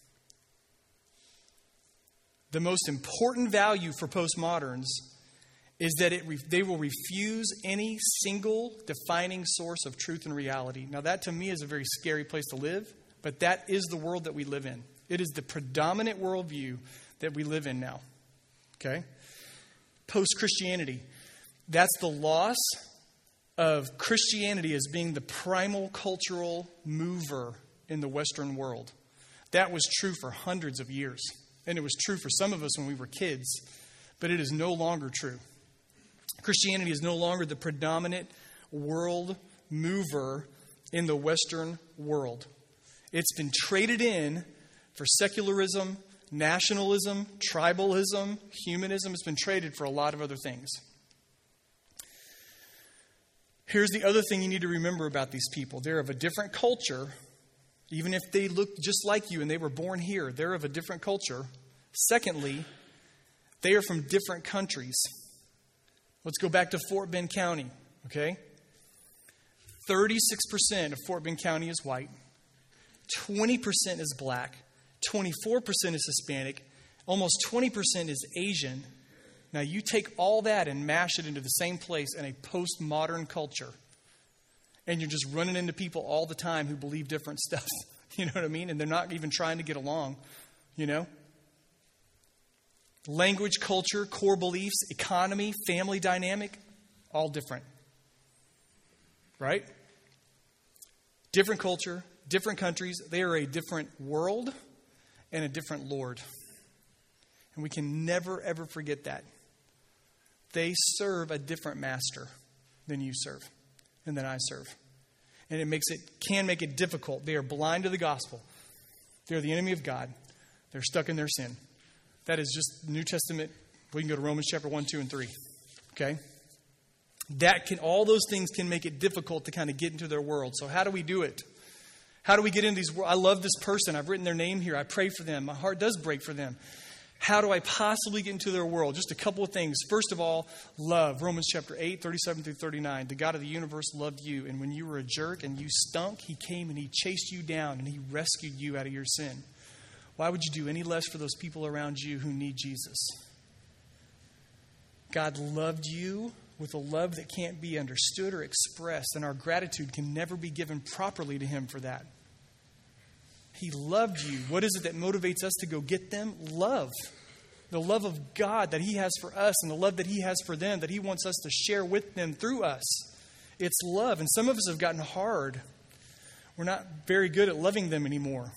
The most important value for postmoderns is that it re- they will refuse any single defining source of truth and reality. Now, that to me is a very scary place to live, but that is the world that we live in. It is the predominant worldview that we live in now. Okay? Post-Christianity. That's the loss of Christianity as being the primal cultural mover in the Western world. That was true for hundreds of years. And it was true for some of us when we were kids. But it is no longer true. Christianity is no longer the predominant world mover in the Western world. It's been traded in for secularism, nationalism, tribalism, humanism. It's been traded for a lot of other things. Here's the other thing you need to remember about these people. They're of a different culture. Even if they look just like you and they were born here, they're of a different culture. Secondly, they are from different countries. Let's go back to Fort Bend County, okay? thirty-six percent of Fort Bend County is white. twenty percent is black. twenty-four percent is Hispanic. Almost twenty percent is Asian. Now, you take all that and mash it into the same place in a postmodern culture. And you're just running into people all the time who believe different stuff. You know what I mean? And they're not even trying to get along, you know? Language, culture, core beliefs, economy, family dynamic, all different. Right? Different culture, different countries. They are a different world and a different Lord. And we can never, ever forget that. They serve a different master than you serve and than I serve. And it makes it can make it difficult. They are blind to the gospel. They're the enemy of God. They're stuck in their sin. That is just New Testament. We can go to Romans chapter one, two, and three. Okay? That can all those things can make it difficult to kind of get into their world. So how do we do it? How do we get into these worlds? I love this person. I've written their name here. I pray for them. My heart does break for them. How do I possibly get into their world? Just a couple of things. First of all, love. Romans chapter eight, thirty-seven through thirty-nine. The God of the universe loved you. And when you were a jerk and you stunk, he came and he chased you down and he rescued you out of your sin. Why would you do any less for those people around you who need Jesus? God loved you with a love that can't be understood or expressed. And our gratitude can never be given properly to him for that. He loved you. What is it that motivates us to go get them? Love. The love of God that he has for us and the love that he has for them, that he wants us to share with them through us. It's love. And some of us have gotten hard. We're not very good at loving them anymore.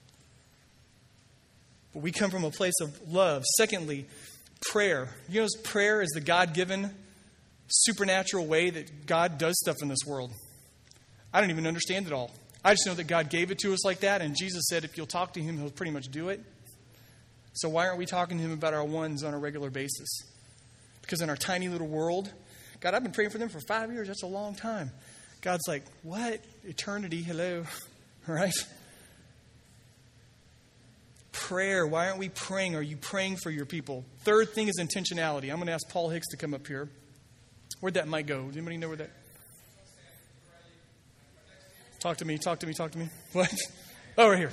But we come from a place of love. Secondly, prayer. You know, prayer is the God-given supernatural way that God does stuff in this world. I don't even understand it all. I just know that God gave it to us like that, and Jesus said if you'll talk to him, he'll pretty much do it. So why aren't we talking to him about our ones on a regular basis? Because in our tiny little world, God, I've been praying for them for five years. That's a long time. God's like, what? Eternity, hello. All right? Prayer. Why aren't we praying? Are you praying for your people? Third thing is intentionality. I'm going to ask Paul Hicks to come up here. Where'd that mic go? Does anybody know where that... Talk to me, talk to me, talk to me. What? Oh, right here.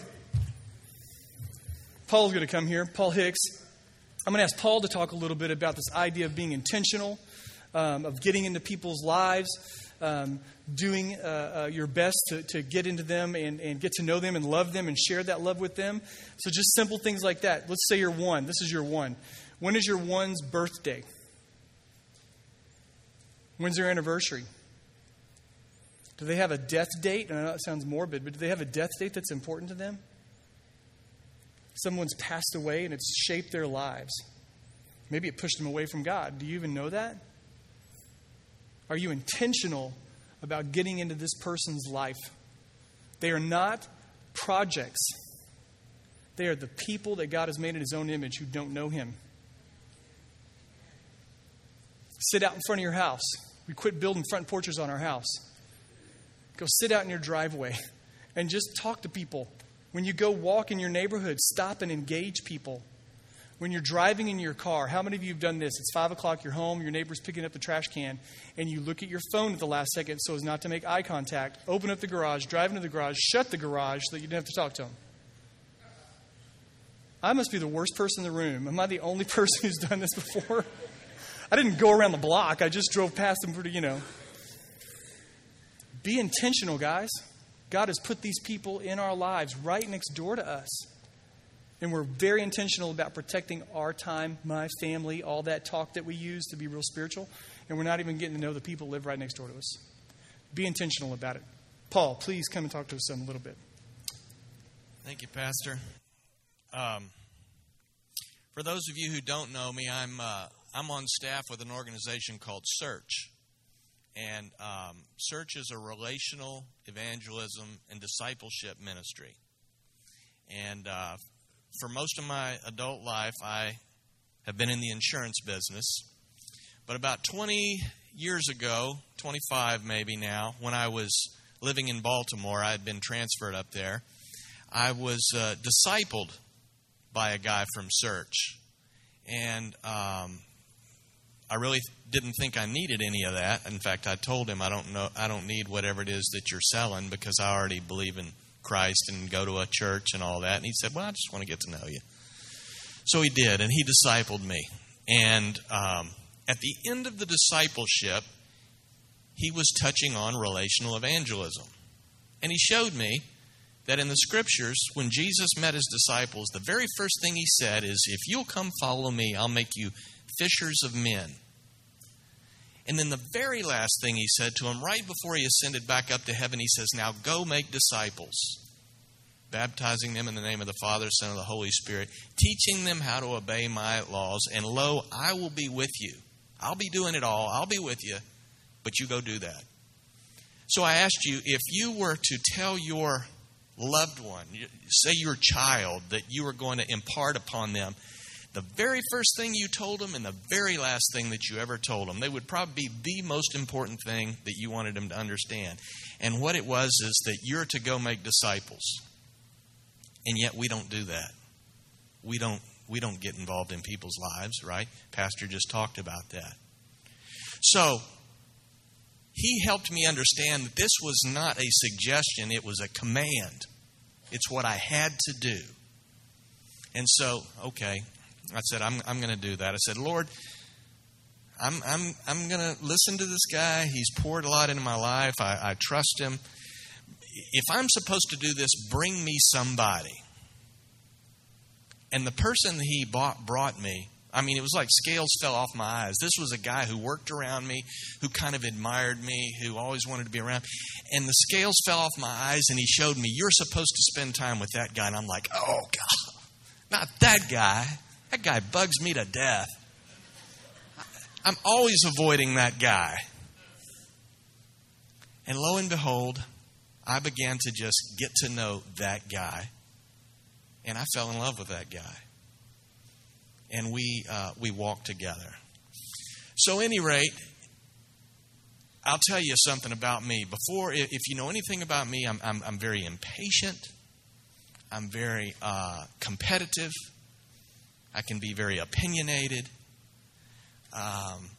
Paul's going to come here. Paul Hicks. I'm going to ask Paul to talk a little bit about this idea of being intentional, um, of getting into people's lives, um, doing uh, uh, your best to, to get into them and, and get to know them and love them and share that love with them. So just simple things like that. Let's say you're one. This is your one. When is your one's birthday? When's their anniversary? Do they have a death date? I know it sounds morbid, but do they have a death date that's important to them? Someone's passed away and it's shaped their lives. Maybe it pushed them away from God. Do you even know that? Are you intentional about getting into this person's life? They are not projects. They are the people that God has made in His own image who don't know Him. Sit out in front of your house. We quit building front porches on our house. Go sit out in your driveway and just talk to people. When you go walk in your neighborhood, stop and engage people. When you're driving in your car, how many of you have done this? It's five o'clock, you're home, your neighbor's picking up the trash can, and you look at your phone at the last second so as not to make eye contact, open up the garage, drive into the garage, shut the garage so that you don't have to talk to them. I must be the worst person in the room. Am I the only person who's done this before? I didn't go around the block. I just drove past them pretty, you know. Be intentional, guys. God has put these people in our lives right next door to us. And we're very intentional about protecting our time, my family, all that talk that we use to be real spiritual. And we're not even getting to know the people who live right next door to us. Be intentional about it. Paul, please come and talk to us some a little bit. Thank you, Pastor. Um, for those of you who don't know me, I'm uh, I'm on staff with an organization called Search. And um, Search is a relational evangelism and discipleship ministry. And uh, for most of my adult life, I have been in the insurance business. But about twenty years ago, twenty-five maybe now, when I was living in Baltimore, I had been transferred up there, I was uh, discipled by a guy from Search. And um, I really didn't think I needed any of that. In fact, I told him I don't know, I don't need whatever it is that you're selling because I already believe in Christ and go to a church and all that. And he said, well, I just want to get to know you. So he did, and he discipled me. And um, at the end of the discipleship, he was touching on relational evangelism. And he showed me that in the Scriptures, when Jesus met his disciples, the very first thing he said is, if you'll come follow me, I'll make you fishers of men. And then the very last thing he said to them, right before he ascended back up to heaven, he says, now go make disciples, baptizing them in the name of the Father, Son, and the Holy Spirit, teaching them how to obey my laws, and lo, I will be with you. I'll be doing it all. I'll be with you, but you go do that. So I asked you, if you were to tell your loved one, say your child, that you were going to impart upon them, the very first thing you told them and the very last thing that you ever told them, they would probably be the most important thing that you wanted them to understand. And what it was is that you're to go make disciples. And yet we don't do that. We don't we don't get involved in people's lives, right? Pastor just talked about that. So he helped me understand that this was not a suggestion, it was a command. It's what I had to do. And so, okay, I said, I'm I'm going to do that. I said, Lord, I'm I'm I'm going to listen to this guy. He's poured a lot into my life. I, I trust him. If I'm supposed to do this, bring me somebody. And the person that he bought, brought me, I mean, it was like scales fell off my eyes. This was a guy who worked around me, who kind of admired me, who always wanted to be around. And the scales fell off my eyes, and he showed me, you're supposed to spend time with that guy. And I'm like, oh, God, not that guy. That guy bugs me to death. I'm always avoiding that guy. And lo and behold, I began to just get to know that guy. And I fell in love with that guy. And we uh, we walked together. So, at any rate, I'll tell you something about me. Before, if you know anything about me, I'm I'm, I'm very impatient. I'm very uh, competitive. I can be very opinionated. Um,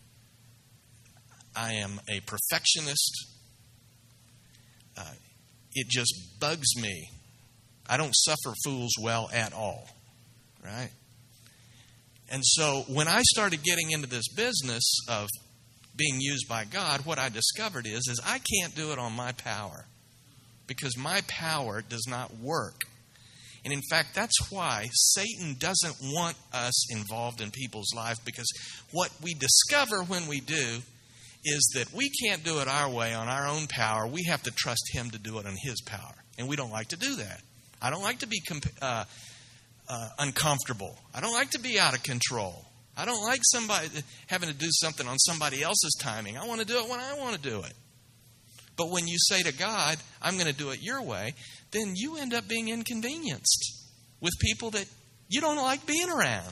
I am a perfectionist. Uh, it just bugs me. I don't suffer fools well at all, right? And so when I started getting into this business of being used by God, what I discovered is, is I can't do it on my power because my power does not work. And in fact, that's why Satan doesn't want us involved in people's life, because what we discover when we do is that we can't do it our way on our own power. We have to trust him to do it on his power. And we don't like to do that. I don't like to be comp- uh, uh, uncomfortable. I don't like to be out of control. I don't like somebody having to do something on somebody else's timing. I want to do it when I want to do it. But when you say to God, I'm going to do it your way, then you end up being inconvenienced with people that you don't like being around.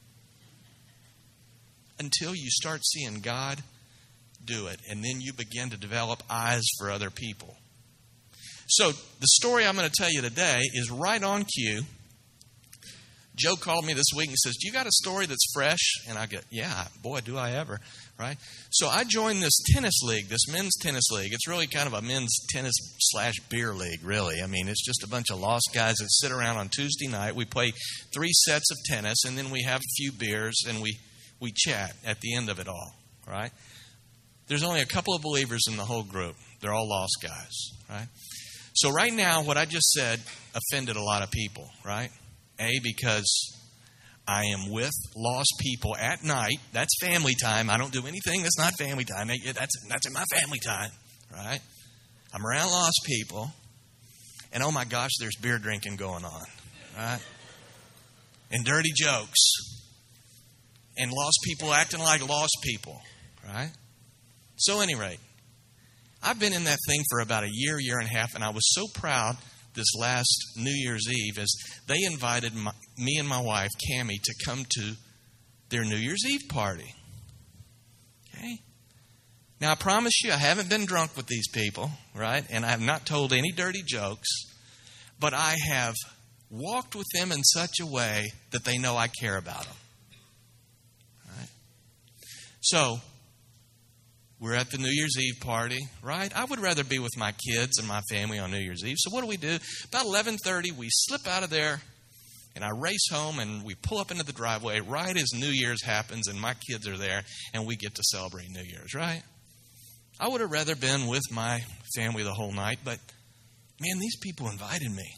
Until you start seeing God do it. And then you begin to develop eyes for other people. So the story I'm going to tell you today is right on cue. Joe called me this week and says, do you got a story that's fresh? And I go, yeah, boy, do I ever. Right? So I joined this tennis league, this men's tennis league. It's really kind of a men's tennis slash beer league, really. I mean, it's just a bunch of lost guys that sit around on Tuesday night. We play three sets of tennis, and then we have a few beers, and we, we chat at the end of it all. Right? There's only a couple of believers in the whole group. They're all lost guys. Right? So right now, what I just said offended a lot of people. Right? A, because I am with lost people at night. That's family time. I don't do anything that's not family time. That's, that's in my family time, right? I'm around lost people. And oh my gosh, there's beer drinking going on, right? And dirty jokes. And lost people acting like lost people, right? So at any rate, I've been in that thing for about a year, year and a half, and I was so proud this last New Year's Eve as they invited my, me and my wife, Cammie, to come to their New Year's Eve party. Okay? Now, I promise you, I haven't been drunk with these people, right? And I have not told any dirty jokes, but I have walked with them in such a way that they know I care about them. Right? So, we're at the New Year's Eve party, right? I would rather be with my kids and my family on New Year's Eve. So what do we do? About eleven thirty, we slip out of there, and I race home, and we pull up into the driveway right as New Year's happens, and my kids are there, and we get to celebrate New Year's, right? I would have rather been with my family the whole night, but, man, these people invited me.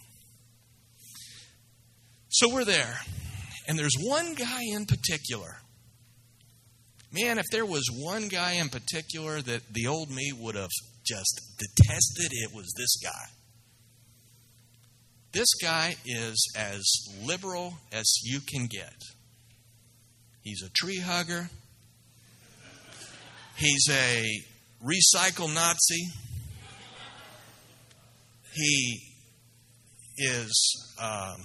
So we're there, and there's one guy in particular. Man, if there was one guy in particular that the old me would have just detested, it was this guy. This guy is as liberal as you can get. He's a tree hugger. He's a recycle Nazi. He is... Um,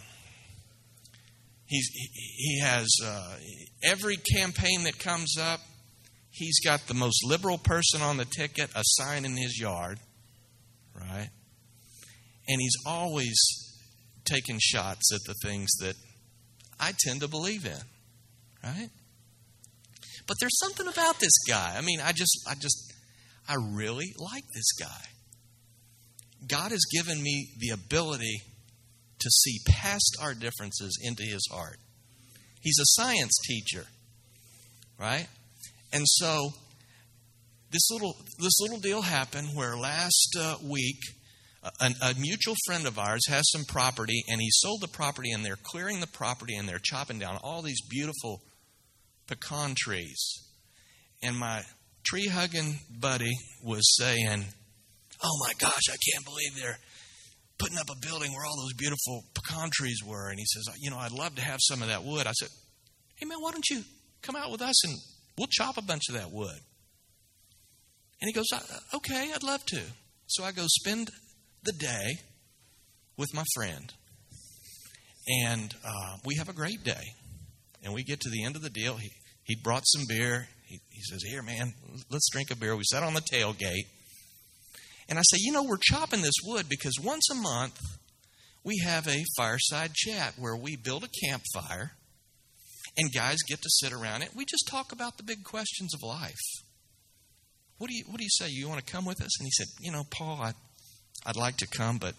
He's, he has uh, every campaign that comes up, he's got the most liberal person on the ticket, a sign in his yard, right? And he's always taking shots at the things that I tend to believe in, right? But there's something about this guy. I mean, I just, I just, I really like this guy. God has given me the ability to see past our differences into his heart. He's a science teacher, right? And so this little this little deal happened where last uh, week a, a mutual friend of ours has some property, and he sold the property, and they're clearing the property, and they're chopping down all these beautiful pecan trees. And my tree-hugging buddy was saying, oh my gosh, I can't believe they're putting up a building where all those beautiful pecan trees were. And he says, you know, I'd love to have some of that wood. I said, hey, man, why don't you come out with us and we'll chop a bunch of that wood. And he goes, okay, I'd love to. So I go spend the day with my friend. And uh, we have a great day. And we get to the end of the deal. He, he brought some beer. He, he says, here, man, let's drink a beer. We sat on the tailgate. And I say, you know, we're chopping this wood because once a month we have a fireside chat where we build a campfire and guys get to sit around it. We just talk about the big questions of life. What do you What do you say? You want to come with us? And he said, you know, Paul, I, I'd like to come, but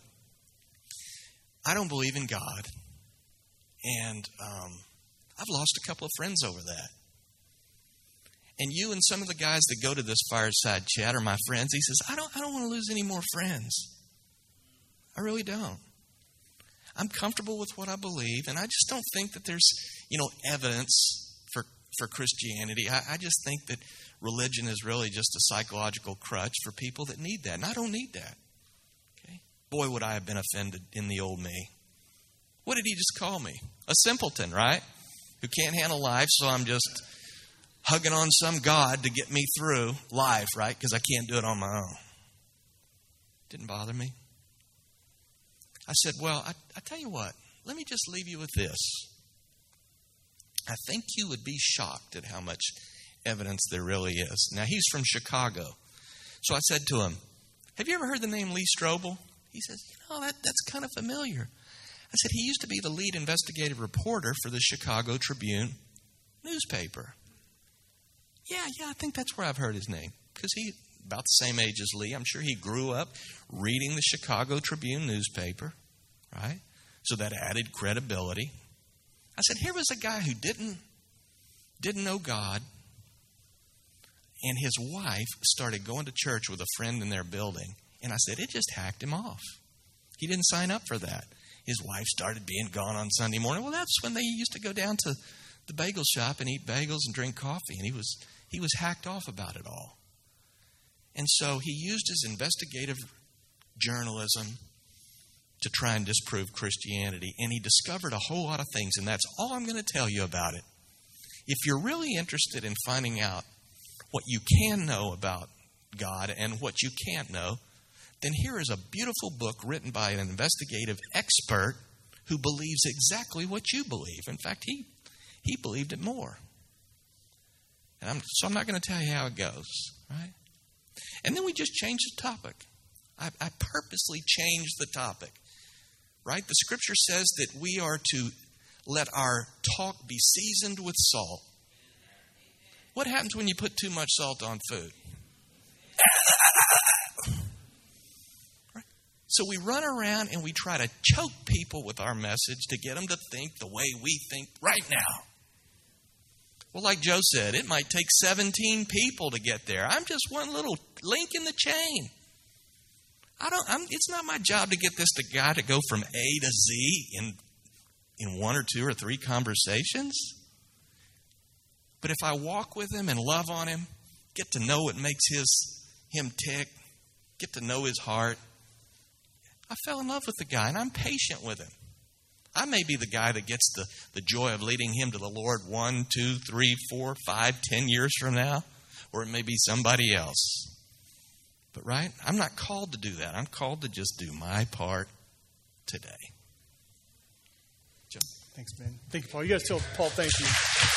I don't believe in God. And um, I've lost a couple of friends over that. And you and some of the guys that go to this fireside chat are my friends. He says, I don't I don't want to lose any more friends. I really don't. I'm comfortable with what I believe, and I just don't think that there's, you know, evidence for, for Christianity. I, I just think that religion is really just a psychological crutch for people that need that, and I don't need that. Okay? Boy, would I have been offended in the old me What did he just call me? A simpleton, right? Who can't handle life, so I'm just hugging on some God to get me through life, right? Because I can't do it on my own. Didn't bother me. I said, well, I, I tell you what, let me just leave you with this. I think you would be shocked at how much evidence there really is. Now, he's from Chicago. So I said to him, have you ever heard the name Lee Strobel? He says, you know, that, that's kind of familiar. I said, he used to be the lead investigative reporter for the Chicago Tribune newspaper. Yeah, yeah, I think that's where I've heard his name. Because he's about the same age as Lee. I'm sure he grew up reading the Chicago Tribune newspaper, right? So that added credibility. I said, here was a guy who didn't, didn't know God. And his wife started going to church with a friend in their building. And I said, it just hacked him off. He didn't sign up for that. His wife started being gone on Sunday morning. Well, that's when they used to go down to the bagel shop and eat bagels and drink coffee. And he was he was hacked off about it all. And so he used his investigative journalism to try and disprove Christianity. And he discovered a whole lot of things. And that's all I'm going to tell you about it. If you're really interested in finding out what you can know about God and what you can't know, then here is a beautiful book written by an investigative expert who believes exactly what you believe. In fact, he he believed it more. And I'm, so I'm not going to tell you how it goes, right? And then we just changed the topic. I, I purposely changed the topic, right? The scripture says that we are to let our talk be seasoned with salt. What happens when you put too much salt on food? So we run around and we try to choke people with our message to get them to think the way we think right now. Well, like Joe said, it might take seventeen people to get there. I'm just one little link in the chain. I don't. I'm, it's not my job to get this to guy to go from A to Z in in one or two or three conversations. But if I walk with him and love on him, get to know what makes his him tick, get to know his heart, I fell in love with the guy, and I'm patient with him. I may be the guy that gets the, the joy of leading him to the Lord one, two, three, four, five, ten years from now, or it may be somebody else. But, right, I'm not called to do that. I'm called to just do my part today. Joe. Thanks, man. Thank you, Paul. You guys tell Paul thank you.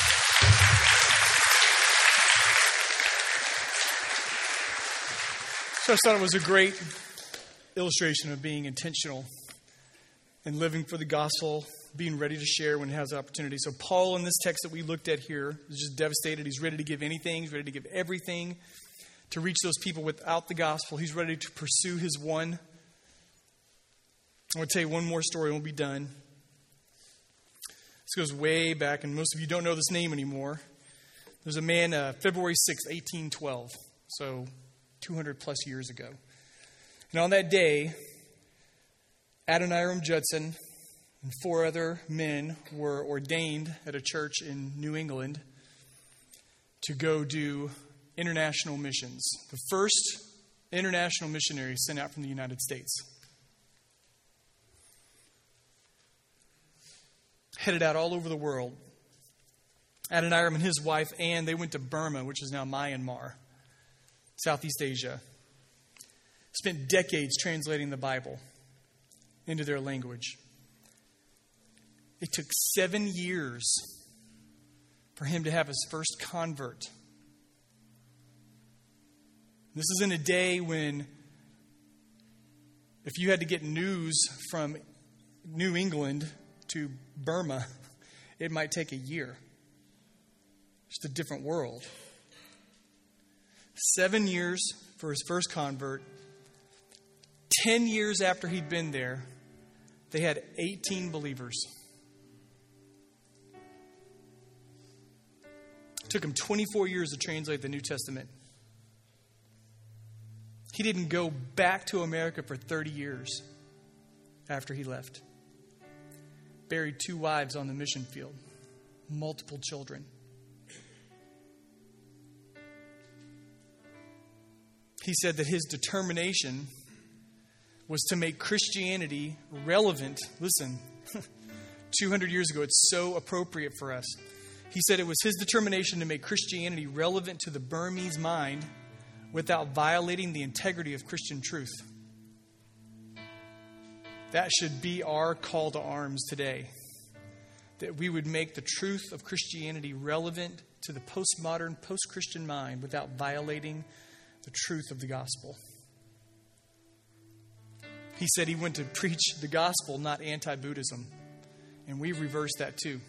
So I thought it was a great illustration of being intentional and living for the gospel, being ready to share when it has opportunity. So Paul, in this text that we looked at here, is just devastated. He's ready to give anything. He's ready to give everything to reach those people without the gospel. He's ready to pursue his one. I want to tell you one more story and we'll be done. This goes way back, and most of you don't know this name anymore. There's a man, uh, February sixth, eighteen twelve, so two hundred plus years ago. And on that day, Adoniram Judson and four other men were ordained at a church in New England to go do international missions. The first international missionary sent out from the United States. Headed out all over the world. Adoniram and his wife, Anne, they went to Burma, which is now Myanmar, Southeast Asia. Spent decades translating the Bible into their language. It took seven years for him to have his first convert. This is in a day when if you had to get news from New England to Burma, it might take a year. Just a different world. Seven years for his first convert. Ten years after he'd been there, they had eighteen believers. It took him twenty-four years to translate the New Testament. He didn't go back to America for thirty years after he left. Buried two wives on the mission field. Multiple children. He said that his determination was to make Christianity relevant, listen, two hundred years ago. It's so appropriate for us. He said it was his determination to make Christianity relevant to the Burmese mind without violating the integrity of Christian truth. That should be our call to arms today. That we would make the truth of Christianity relevant to the postmodern, post-Christian mind without violating the truth of the gospel. He said he went to preach the gospel, not anti-Buddhism. And we've reversed that too.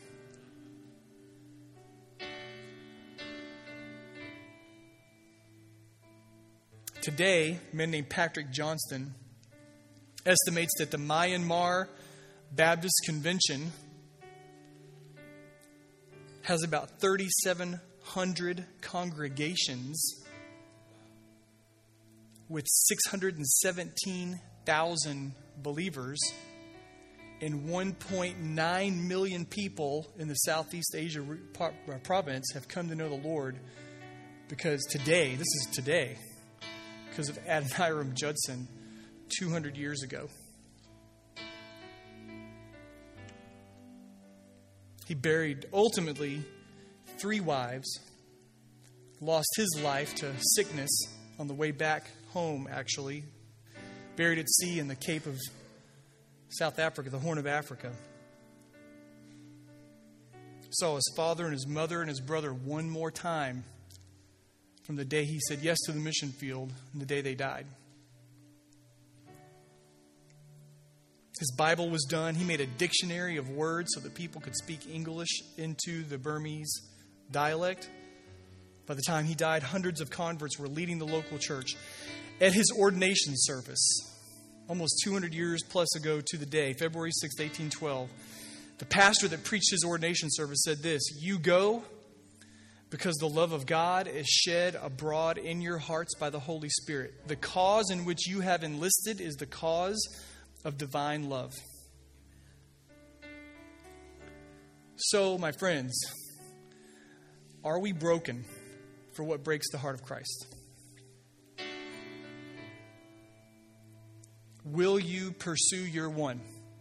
Today, a man named Patrick Johnston estimates that the Myanmar Baptist Convention has about thirty-seven hundred congregations with six hundred seventeen thousand believers, and one point nine million people in the Southeast Asia province have come to know the Lord because today, this is today, because of Adoniram Judson two hundred years ago. He buried, ultimately, three wives, lost his life to sickness on the way back home, actually, buried at sea in the Cape of South Africa, the Horn of Africa. Saw his father and his mother and his brother one more time from the day he said yes to the mission field and the day they died. His Bible was done. He made a dictionary of words so that people could speak English into the Burmese dialect. By the time he died, hundreds of converts were leading the local church. At his ordination service, almost two hundred years plus ago to the day, February sixth, eighteen twelve, the pastor that preached his ordination service said this: "You go because the love of God is shed abroad in your hearts by the Holy Spirit. The cause in which you have enlisted is the cause of divine love." So, my friends, are we broken for what breaks the heart of Christ? Will you pursue your one?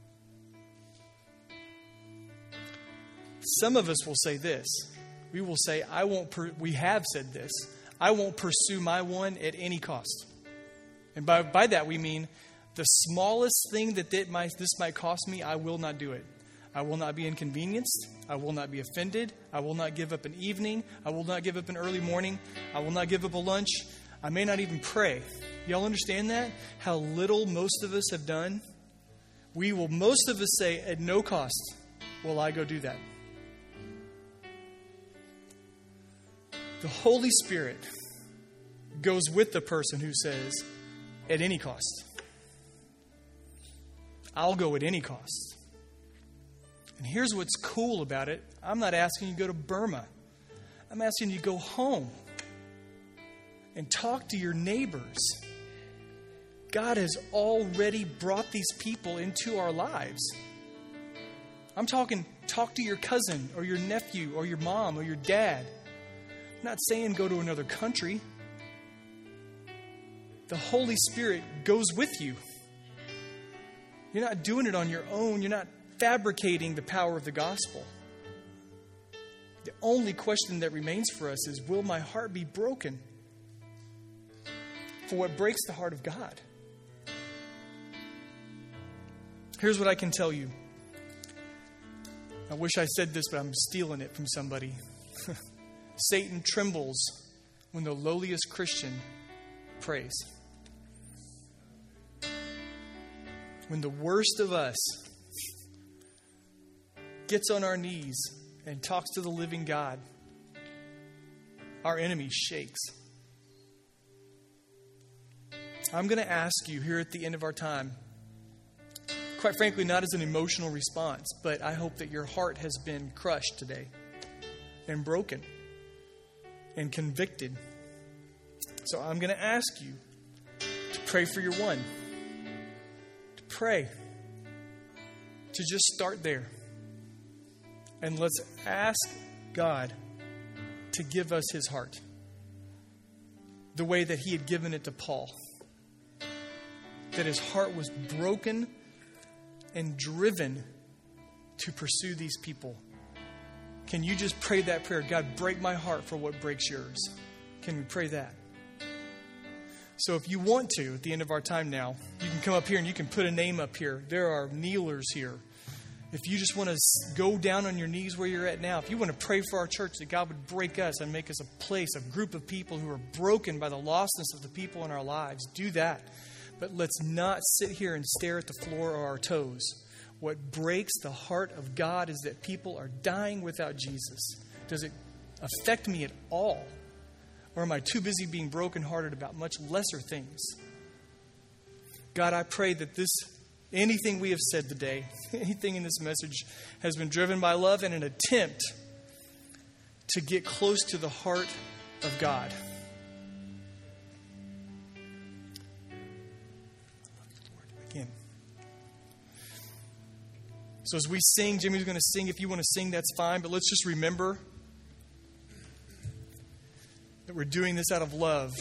Some of us will say this. We will say, I won't, per- we have said this, I won't pursue my one at any cost. And by, by that we mean the smallest thing that it might, this might cost me, I will not do it. I will not be inconvenienced. I will not be offended. I will not give up an evening. I will not give up an early morning. I will not give up a lunch. I may not even pray. Y'all understand that? How little most of us have done? We will, most of us say, at no cost will I go do that. The Holy Spirit goes with the person who says, at any cost. I'll go at any cost. And here's what's cool about it. I'm not asking you to go to Burma. I'm asking you to go home and talk to your neighbors. God has already brought these people into our lives. I'm talking, talk to your cousin or your nephew or your mom or your dad. I'm not saying go to another country. The Holy Spirit goes with you. You're not doing it on your own. You're not fabricating the power of the gospel. The only question that remains for us is, will my heart be broken for what breaks the heart of God? Here's what I can tell you. I wish I said this, but I'm stealing it from somebody. Satan trembles when the lowliest Christian prays. When the worst of us gets on our knees and talks to the living God, our enemy shakes. I'm going to ask you here at the end of our time, quite frankly, not as an emotional response, but I hope that your heart has been crushed today and broken and convicted. So I'm going to ask you to pray for your one. To pray. To just start there. And let's ask God to give us his heart. The way that he had given it to Paul. That his heart was broken and driven to pursue these people. Can you just pray that prayer? God, break my heart for what breaks yours. Can we pray that? So if you want to, at the end of our time now, you can come up here and you can put a name up here. There are kneelers here. If you just want to go down on your knees where you're at now, if you want to pray for our church that God would break us and make us a place, a group of people who are broken by the lostness of the people in our lives, do that. But let's not sit here and stare at the floor or our toes. What breaks the heart of God is that people are dying without Jesus. Does it affect me at all? Or am I too busy being brokenhearted about much lesser things? God, I pray that this, anything we have said today, anything in this message has been driven by love and an attempt to get close to the heart of God. Again. So as we sing, Jimmy's going to sing. If you want to sing, that's fine. But let's just remember that we're doing this out of love.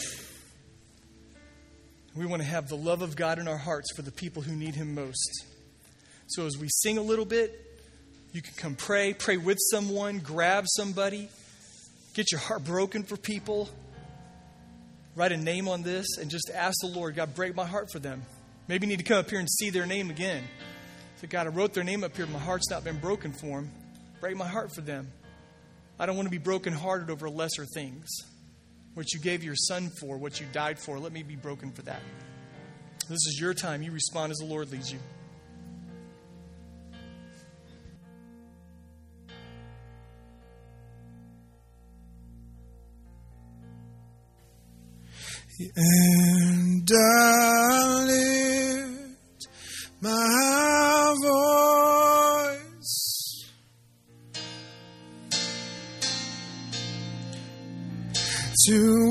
We want to have the love of God in our hearts for the people who need Him most. So as we sing a little bit, you can come pray, pray with someone, grab somebody, get your heart broken for people, write a name on this, and just ask the Lord, God, break my heart for them. Maybe you need to come up here and see their name again. Say, God, I wrote their name up here, but my heart's not been broken for them. Break my heart for them. I don't want to be brokenhearted over lesser things. What you gave your son for, what you died for, let me be broken for that. This is your time. You respond as the Lord leads you. And I lift my voice to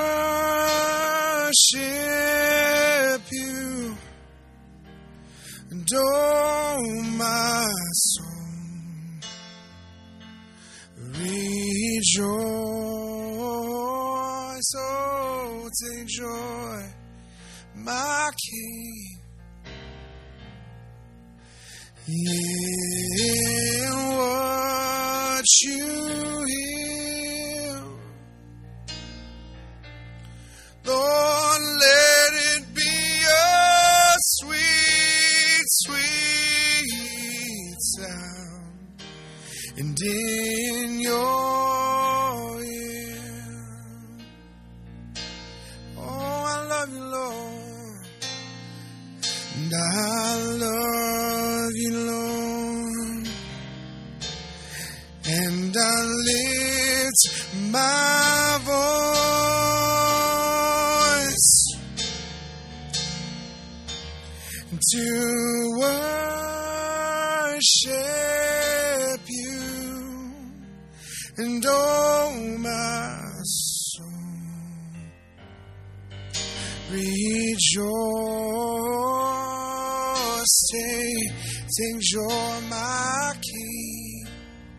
worship you, and oh my soul, rejoice, oh take joy, my King, in what you hear. Lord, let it be a sweet, sweet sound, and in your ear. Oh, I love you, Lord, and I love you, Lord, and I lift my voice to worship you, and oh my soul, rejoice, take, take joy, my King,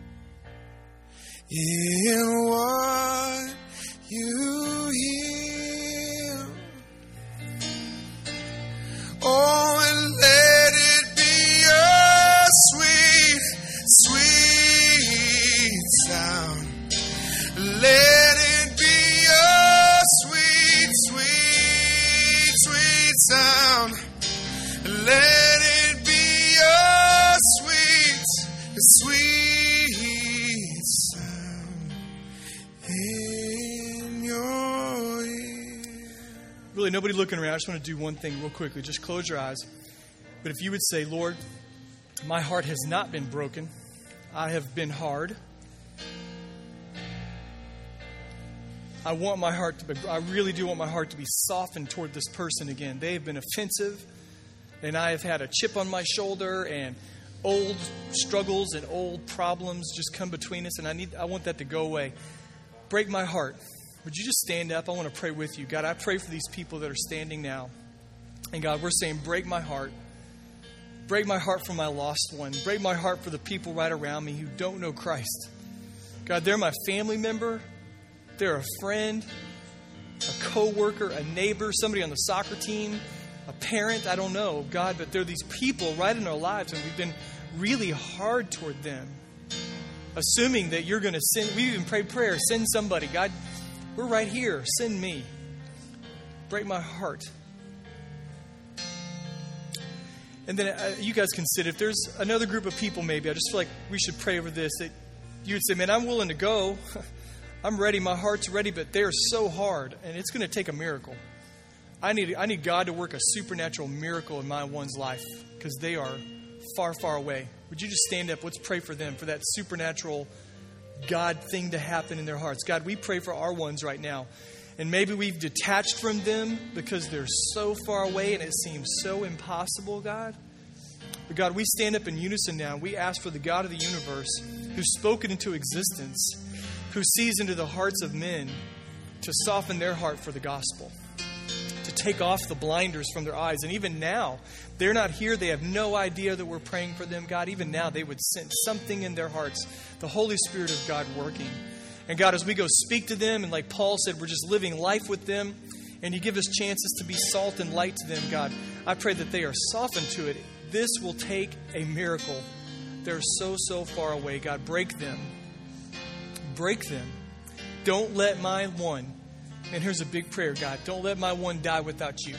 in what you hear. Oh, and let it be a sweet, sweet sound. Let it be a sweet, sweet, sweet sound. Let it be a sweet, sweet sound in your ear. Really, nobody looking around. I just want to do one thing real quickly. Just close your eyes. But if you would say, Lord, my heart has not been broken. I have been hard. I want my heart to be, I really do want my heart to be softened toward this person again. They have been offensive, and I have had a chip on my shoulder, and old struggles and old problems just come between us, and I need I want that to go away. Break my heart. Would you just stand up? I want to pray with you. God, I pray for these people that are standing now. And God, we're saying, break my heart. Break my heart for my lost one. Break my heart for the people right around me who don't know Christ. God, they're my family member. They're a friend, a co-worker, a neighbor, somebody on the soccer team, a parent, I don't know, God, but there are these people right in our lives, and we've been really hard toward them, assuming that you're going to send. We even prayed prayer, send somebody. God, we're right here. Send me. Break my heart. And then uh, you guys consider, if there's another group of people maybe, I just feel like we should pray over this, that you would say, man, I'm willing to go. I'm ready. My heart's ready, but they're so hard, and it's going to take a miracle. I need I need God to work a supernatural miracle in my one's life because they are far, far away. Would you just stand up? Let's pray for them, for that supernatural God thing to happen in their hearts. God, we pray for our ones right now. And maybe we've detached from them because they're so far away and it seems so impossible, God. But God, we stand up in unison now. We ask for the God of the universe who's spoken into existence, who sees into the hearts of men, to soften their heart for the gospel, to take off the blinders from their eyes. And even now, they're not here. They have no idea that we're praying for them. God, even now, they would sense something in their hearts, the Holy Spirit of God working. And God, as we go speak to them, and like Paul said, we're just living life with them, and you give us chances to be salt and light to them, God, I pray that they are softened to it. This will take a miracle. They're so, so far away. God, break them. Break them. Don't let my one, and here's a big prayer, God, don't let my one die without you.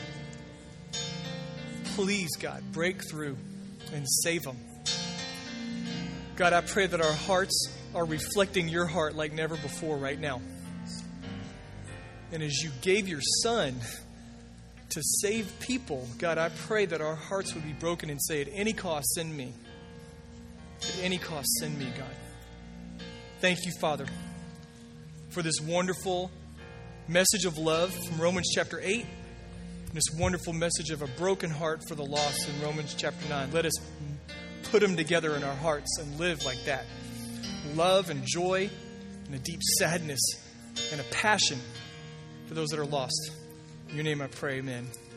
Please, God, break through and save them. God, I pray that our hearts are reflecting your heart like never before right now. And as you gave your Son to save people, God, I pray that our hearts would be broken and say, at any cost, send me. At any cost, send me, God. Thank you, Father, for this wonderful message of love from Romans chapter eight, and this wonderful message of a broken heart for the lost in Romans chapter nine. Let us put them together in our hearts and live like that. Love and joy and a deep sadness and a passion for those that are lost. In your name I pray, amen.